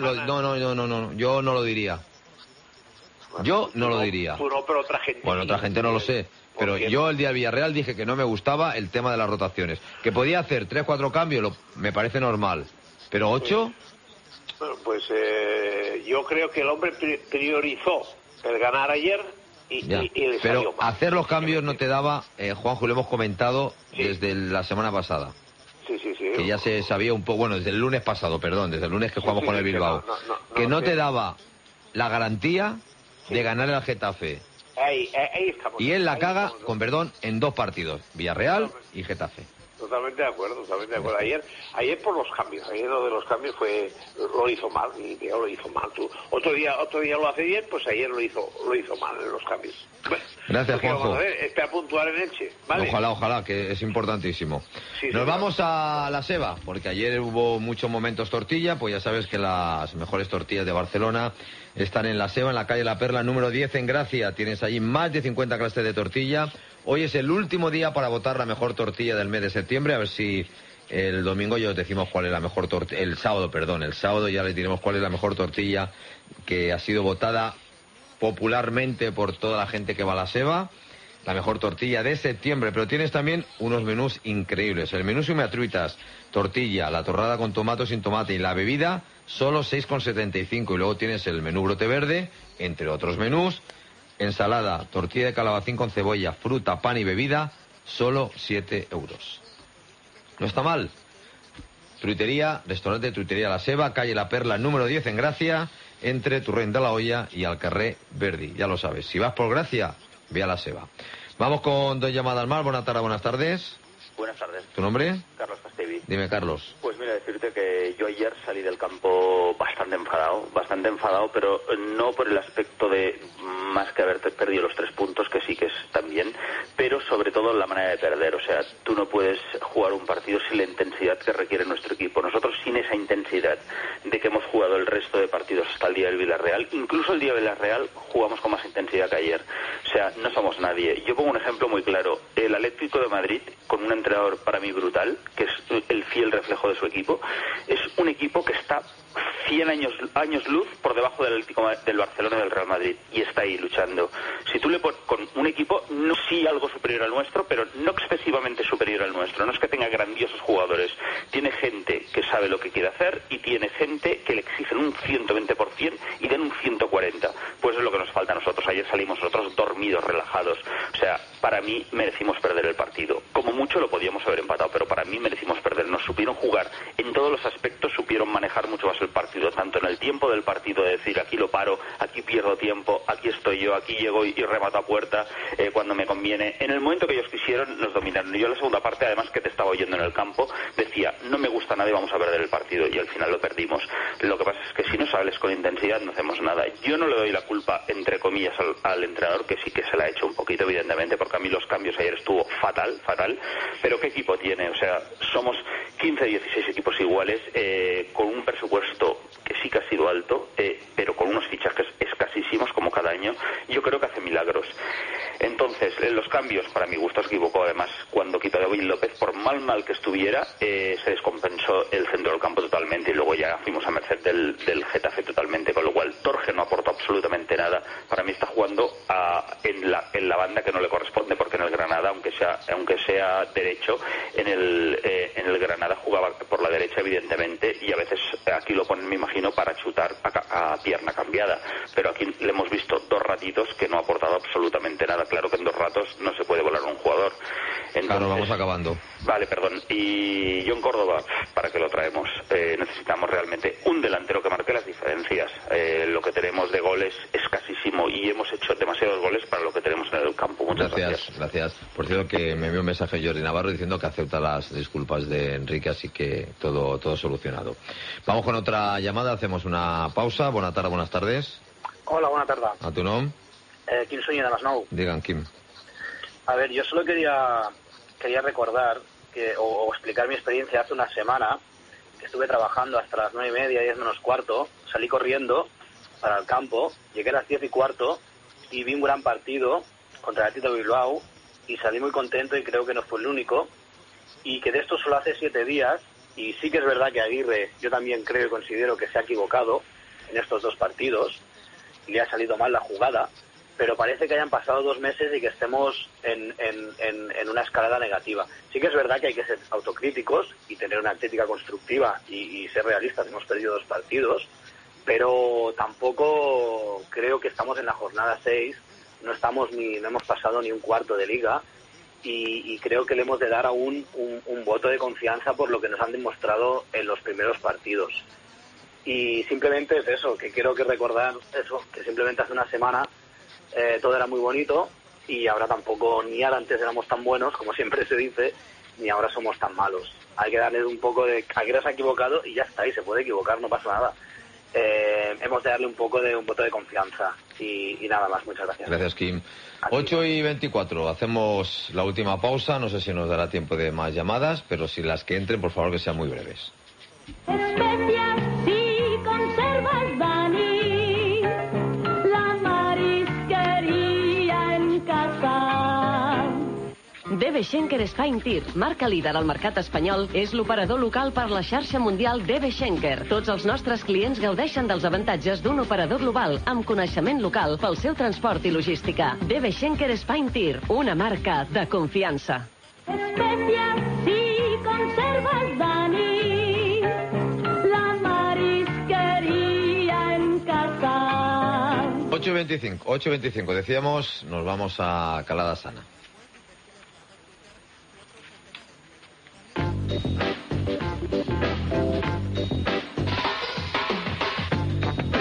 No, yo no lo diría. Yo no lo diría. Tú no, pero otra gente. Bueno, otra gente no lo sé. Pero yo el día del Villarreal dije que no me gustaba el tema de las rotaciones. Que podía hacer 3-4 cambios, me parece normal. Pero 8... Bueno, pues yo creo que el hombre priorizó el ganar ayer y le pero salió mal. Hacer los cambios no te daba, Juanjo, lo hemos comentado desde la semana pasada. Sí. Que ya se sabía un poco, bueno, desde el lunes pasado, desde el lunes que jugamos con el Bilbao. Que no te daba la garantía de ganar al Getafe. Ahí estamos. Y él la caga, con perdón, en 2 partidos, Villarreal y Getafe. Totalmente de acuerdo. Ayer por los cambios, ayer lo de los cambios lo hizo mal, y lo hizo mal. Otro día lo hace bien, pues ayer lo hizo mal en los cambios. Bueno, gracias, Juanjo. Vamos a ver, espera puntuar en Elche, ¿vale? Ojalá, que es importantísimo. Nos vamos a la Seva, porque ayer hubo muchos momentos tortilla, pues ya sabes que las mejores tortillas de Barcelona están en la Seva, en la calle La Perla, número 10, en Gracia. Tienes allí más de 50 clases de tortilla. Hoy es el último día para votar la mejor tortilla del mes de septiembre, a ver si el domingo ya os decimos cuál es la mejor tortilla, el sábado ya les diremos cuál es la mejor tortilla que ha sido votada popularmente por toda la gente que va a la Seva, la mejor tortilla de septiembre. Pero tienes también unos menús increíbles, el menú truitas, tortilla, la torrada con tomate o sin tomate, y la bebida solo 6,75, y luego tienes el menú brote verde, entre otros menús. Ensalada, tortilla de calabacín con cebolla, fruta, pan y bebida, solo 7 euros. No está mal. Restaurante Truitería La Seva, calle La Perla, número 10, en Gracia, entre Torrent de la Hoya y al carrer Verdi. Ya lo sabes, si vas por Gracia, ve a La Seva. Vamos con 2 llamadas más. Buenas tardes. Buenas tardes. ¿Tu nombre? Carlos Castelló. Evi. Dime, Carlos. Pues mira, decirte que yo ayer salí del campo bastante enfadado, pero no por el aspecto de más que haber perdido los 3 puntos, que sí que es también, pero sobre todo la manera de perder. O sea, tú no puedes jugar un partido sin la intensidad que requiere nuestro equipo. Nosotros sin esa intensidad de que hemos jugado el resto de partidos hasta el día del Villarreal, incluso el día del Villarreal jugamos con más intensidad que ayer. O sea, no somos nadie. Yo pongo un ejemplo muy claro. El Atlético de Madrid, con un entrenador para mí brutal, que es el fiel reflejo de su equipo, es un equipo que está 100 años luz por debajo del Atlético del Barcelona y del Real Madrid, y está ahí luchando. Si tú le pones con un equipo, no sí algo superior al nuestro, pero no excesivamente superior al nuestro. No es que tenga grandiosos jugadores. Tiene gente que sabe lo que quiere hacer y tiene gente que le exigen un 120% y den un 140%. Pues es lo que nos falta a nosotros. Ayer salimos nosotros dormidos, relajados. O sea, para mí merecimos perder el partido. Como mucho lo podíamos haber empatado, pero para mí merecimos perder. Nos supieron jugar en todos los aspectos, supieron manejar mucho más el partido, tanto en el tiempo del partido, de decir aquí lo paro, aquí pierdo tiempo, aquí estoy yo, aquí llego y remato a puerta cuando me conviene. En el momento que ellos quisieron, nos dominaron. Yo en la segunda parte, además que te estaba oyendo en el campo, decía, no me gusta nada y vamos a perder el partido, y al final lo perdimos. Lo que pasa es que si no sales con intensidad no hacemos nada. Yo no le doy la culpa, entre comillas, al entrenador, que sí que se la ha hecho un poquito, evidentemente, porque a mí los cambios ayer estuvo fatal, pero ¿qué equipo tiene? O sea, somos 15, 16 equipos iguales, con un presupuesto que sí que ha sido alto, pero con unos fichajes escasísimos como cada año. Yo creo que hace milagros. Entonces, los cambios, para mi gusto, se equivocó. Además, cuando quitó a David López, por mal que estuviera, se descompensó el centro del campo totalmente, y luego ya fuimos a merced del Getafe totalmente, con lo cual Torge no aportó absolutamente nada. Para mí está jugando en la banda que no le corresponde, porque en el Granada, aunque sea derecho, en el Granada jugaba por la derecha, evidentemente, y a veces aquí lo ponen, me imagino, para chutar a pierna cambiada, pero aquí le hemos visto 2 ratitos que no ha aportado absolutamente nada. Claro que en 2 ratos no se puede volar un jugador. Entonces, claro, vamos acabando. Vale, perdón. Y John Córdoba, ¿para qué lo traemos? Necesitamos realmente un delantero que marque las diferencias. Lo que tenemos de goles es escasísimo y hemos hecho demasiados goles para lo que tenemos en el campo. Muchas gracias. Por cierto, que me envió un mensaje Jordi Navarro diciendo que acepta las disculpas de Enrique, así que todo solucionado. Vamos con otra llamada, hacemos una pausa. Buenas tardes. Hola, buena tarde. A tu nom? Quim Sunyer de Masnou. Digan, Quim. A ver, yo solo quería recordar o explicar mi experiencia hace una semana, que estuve trabajando hasta las 9:30, 10 menos cuarto, salí corriendo para el campo, llegué a las 10:15 y vi un gran partido contra el Athletic de Bilbao y salí muy contento, y creo que no fue el único, y que de esto solo hace 7 días, y sí que es verdad que Aguirre, yo también creo y considero que se ha equivocado en estos 2 partidos, y le ha salido mal la jugada, pero parece que hayan pasado 2 meses y que estemos en una escalada negativa. Sí que es verdad que hay que ser autocríticos y tener una estética constructiva y ser realistas. Hemos perdido 2 partidos, pero tampoco creo que estamos en la jornada 6, no hemos pasado ni un cuarto de liga, y creo que le hemos de dar aún un voto de confianza por lo que nos han demostrado en los primeros partidos. Y simplemente es eso, que quiero recordar eso, que simplemente hace una semana todo era muy bonito, y ahora tampoco, ni ahora antes éramos tan buenos, como siempre se dice, ni ahora somos tan malos. Hay que darle un poco de... Aguirre se ha equivocado y ya está, y se puede equivocar, no pasa nada. Hemos de darle un voto de confianza, y nada más. Muchas gracias. Gracias, Kim. 8:24, hacemos la última pausa. No sé si nos dará tiempo de más llamadas, pero si las que entren, por favor, que sean muy breves. Especias y conservas, Dani, la marisquería en casa. DB Schenker Spine Tir, marca líder al mercat espanyol, és l'operador local per la xarxa mundial DB Schenker. Tots els nostres clients gaudeixen dels avantatges d'un operador global amb coneixement local pel seu transport i logística. DB Schenker Spine Tir, una marca de confiança. Especias y conservas, Dani, la marisquería en casa. 8:25, decíamos, nos vamos a Calada Sana.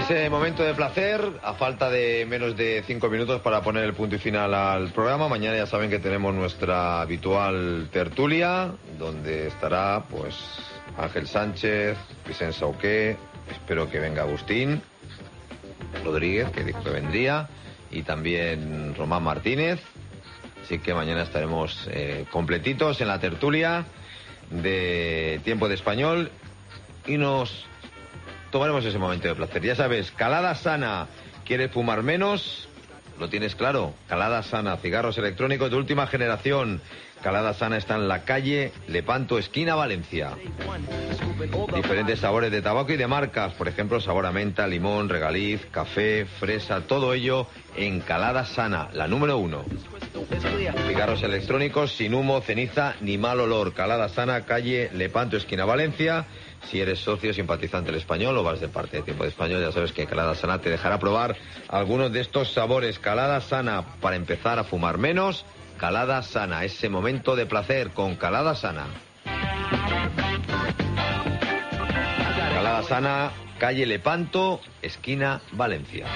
Ese momento de placer, a falta de menos de 5 minutos para poner el punto y final al programa. Mañana ya saben que tenemos nuestra habitual tertulia, donde estará pues Ángel Sánchez, Vicent Sauqué, espero que venga Agustín Rodríguez, que dijo que vendría, y también Román Martínez. Así que mañana estaremos completitos en la tertulia de Tiempo de Español y nos tomaremos ese momento de placer. Ya sabes, Calada Sana, ¿quieres fumar menos? Lo tienes claro. Calada Sana, cigarros electrónicos de última generación. Calada Sana está en la calle Lepanto, esquina Valencia. Diferentes sabores de tabaco y de marcas, por ejemplo, sabor a menta, limón, regaliz, café, fresa, todo ello en Calada Sana, la número 1. Cigarros electrónicos sin humo, ceniza ni mal olor. Calada Sana, calle Lepanto, esquina Valencia. Si eres socio, simpatizante del Español o vas de parte de Tiempo de Español, ya sabes que Calada Sana te dejará probar algunos de estos sabores. Calada Sana, para empezar a fumar menos. Calada Sana, ese momento de placer con Calada Sana. Calada Sana, calle Lepanto, esquina Valencia.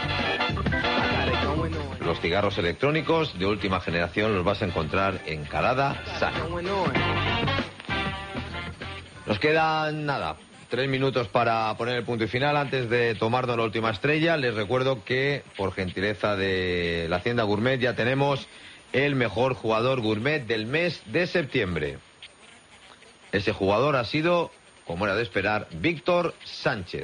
Los cigarros electrónicos de última generación los vas a encontrar en Calada Sana. Nos quedan, 3 minutos para poner el punto y final. Antes de tomarnos la última estrella, les recuerdo que, por gentileza de la Hacienda Gourmet, ya tenemos el mejor jugador gourmet del mes de septiembre. Ese jugador ha sido, como era de esperar, Víctor Sánchez.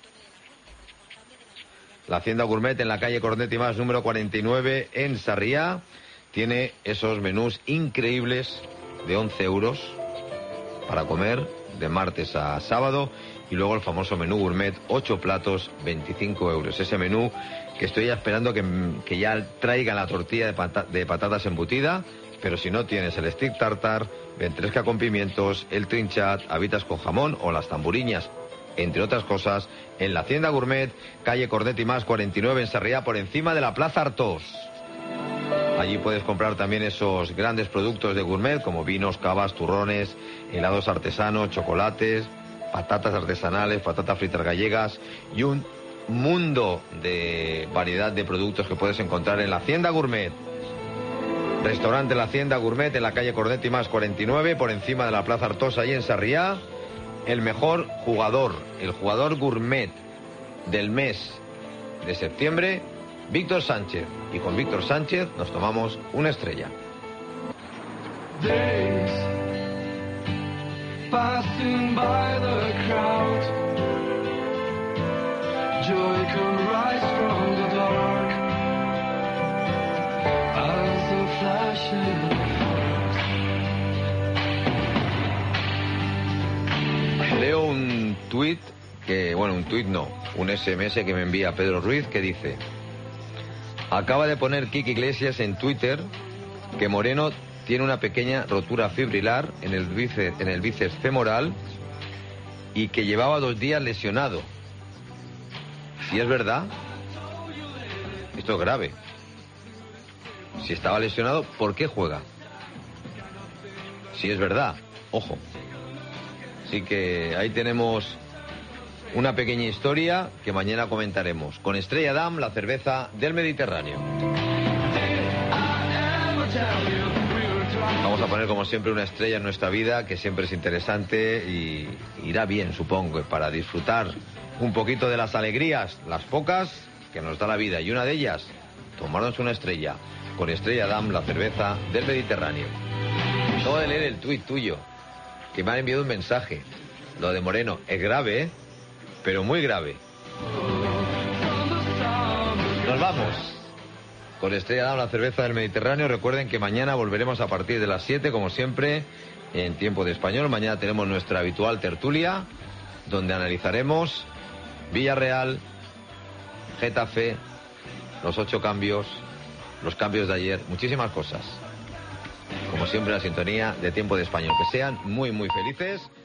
La Hacienda Gourmet en la calle Cornet y Más, número 49, en Sarriá, tiene esos menús increíbles de 11 euros para comer de martes a sábado, y luego el famoso menú gourmet, 8 platos, 25 euros. Ese menú que estoy esperando que ya traiga la tortilla de patatas embutida, pero si no tienes el stick tartar, ventresca con pimientos, el trinchat, habitas con jamón o las tamburiñas, entre otras cosas, en la Hacienda Gourmet, calle Cornet y Más, 49, en Sarriá, por encima de la Plaza Artós. Allí puedes comprar también esos grandes productos de gourmet como vinos, cavas, turrones, helados artesanos, chocolates, patatas artesanales, patatas fritas gallegas y un mundo de variedad de productos que puedes encontrar en la Hacienda Gourmet. Restaurante La Hacienda Gourmet en la calle Cornet y Más, 49, por encima de la Plaza Artós, ahí en Sarriá. El mejor jugador, el jugador gourmet del mes de septiembre, Víctor Sánchez. Y con Víctor Sánchez nos tomamos una estrella. Days passing by the crowd, joy can rise from the dark as the flashes. Leo un tuit un SMS que me envía Pedro Ruiz que dice: acaba de poner Kiki Iglesias en Twitter que Moreno tiene una pequeña rotura fibrilar en el bíceps femoral y que llevaba 2 días lesionado. Si es verdad, esto es grave. Si estaba lesionado, ¿por qué juega? Si es verdad, ojo. Así que ahí tenemos una pequeña historia que mañana comentaremos. Con Estrella Damm, la cerveza del Mediterráneo. Vamos a poner como siempre una estrella en nuestra vida, que siempre es interesante y irá bien, supongo, para disfrutar un poquito de las alegrías, las pocas que nos da la vida. Y una de ellas, tomarnos una estrella. Con Estrella Damm, la cerveza del Mediterráneo. Acabo de leer el tuit tuyo, que me han enviado un mensaje. Lo de Moreno es grave, ¿eh? Pero muy grave. Nos vamos. Con Estrella Damm, la cerveza del Mediterráneo. Recuerden que mañana volveremos a partir de las 7, como siempre, en Tiempo de Español. Mañana tenemos nuestra habitual tertulia, donde analizaremos Villarreal, Getafe, los 8 cambios, los cambios de ayer, muchísimas cosas. Como siempre, la sintonía de Tiempo de Español. Que sean muy, muy felices.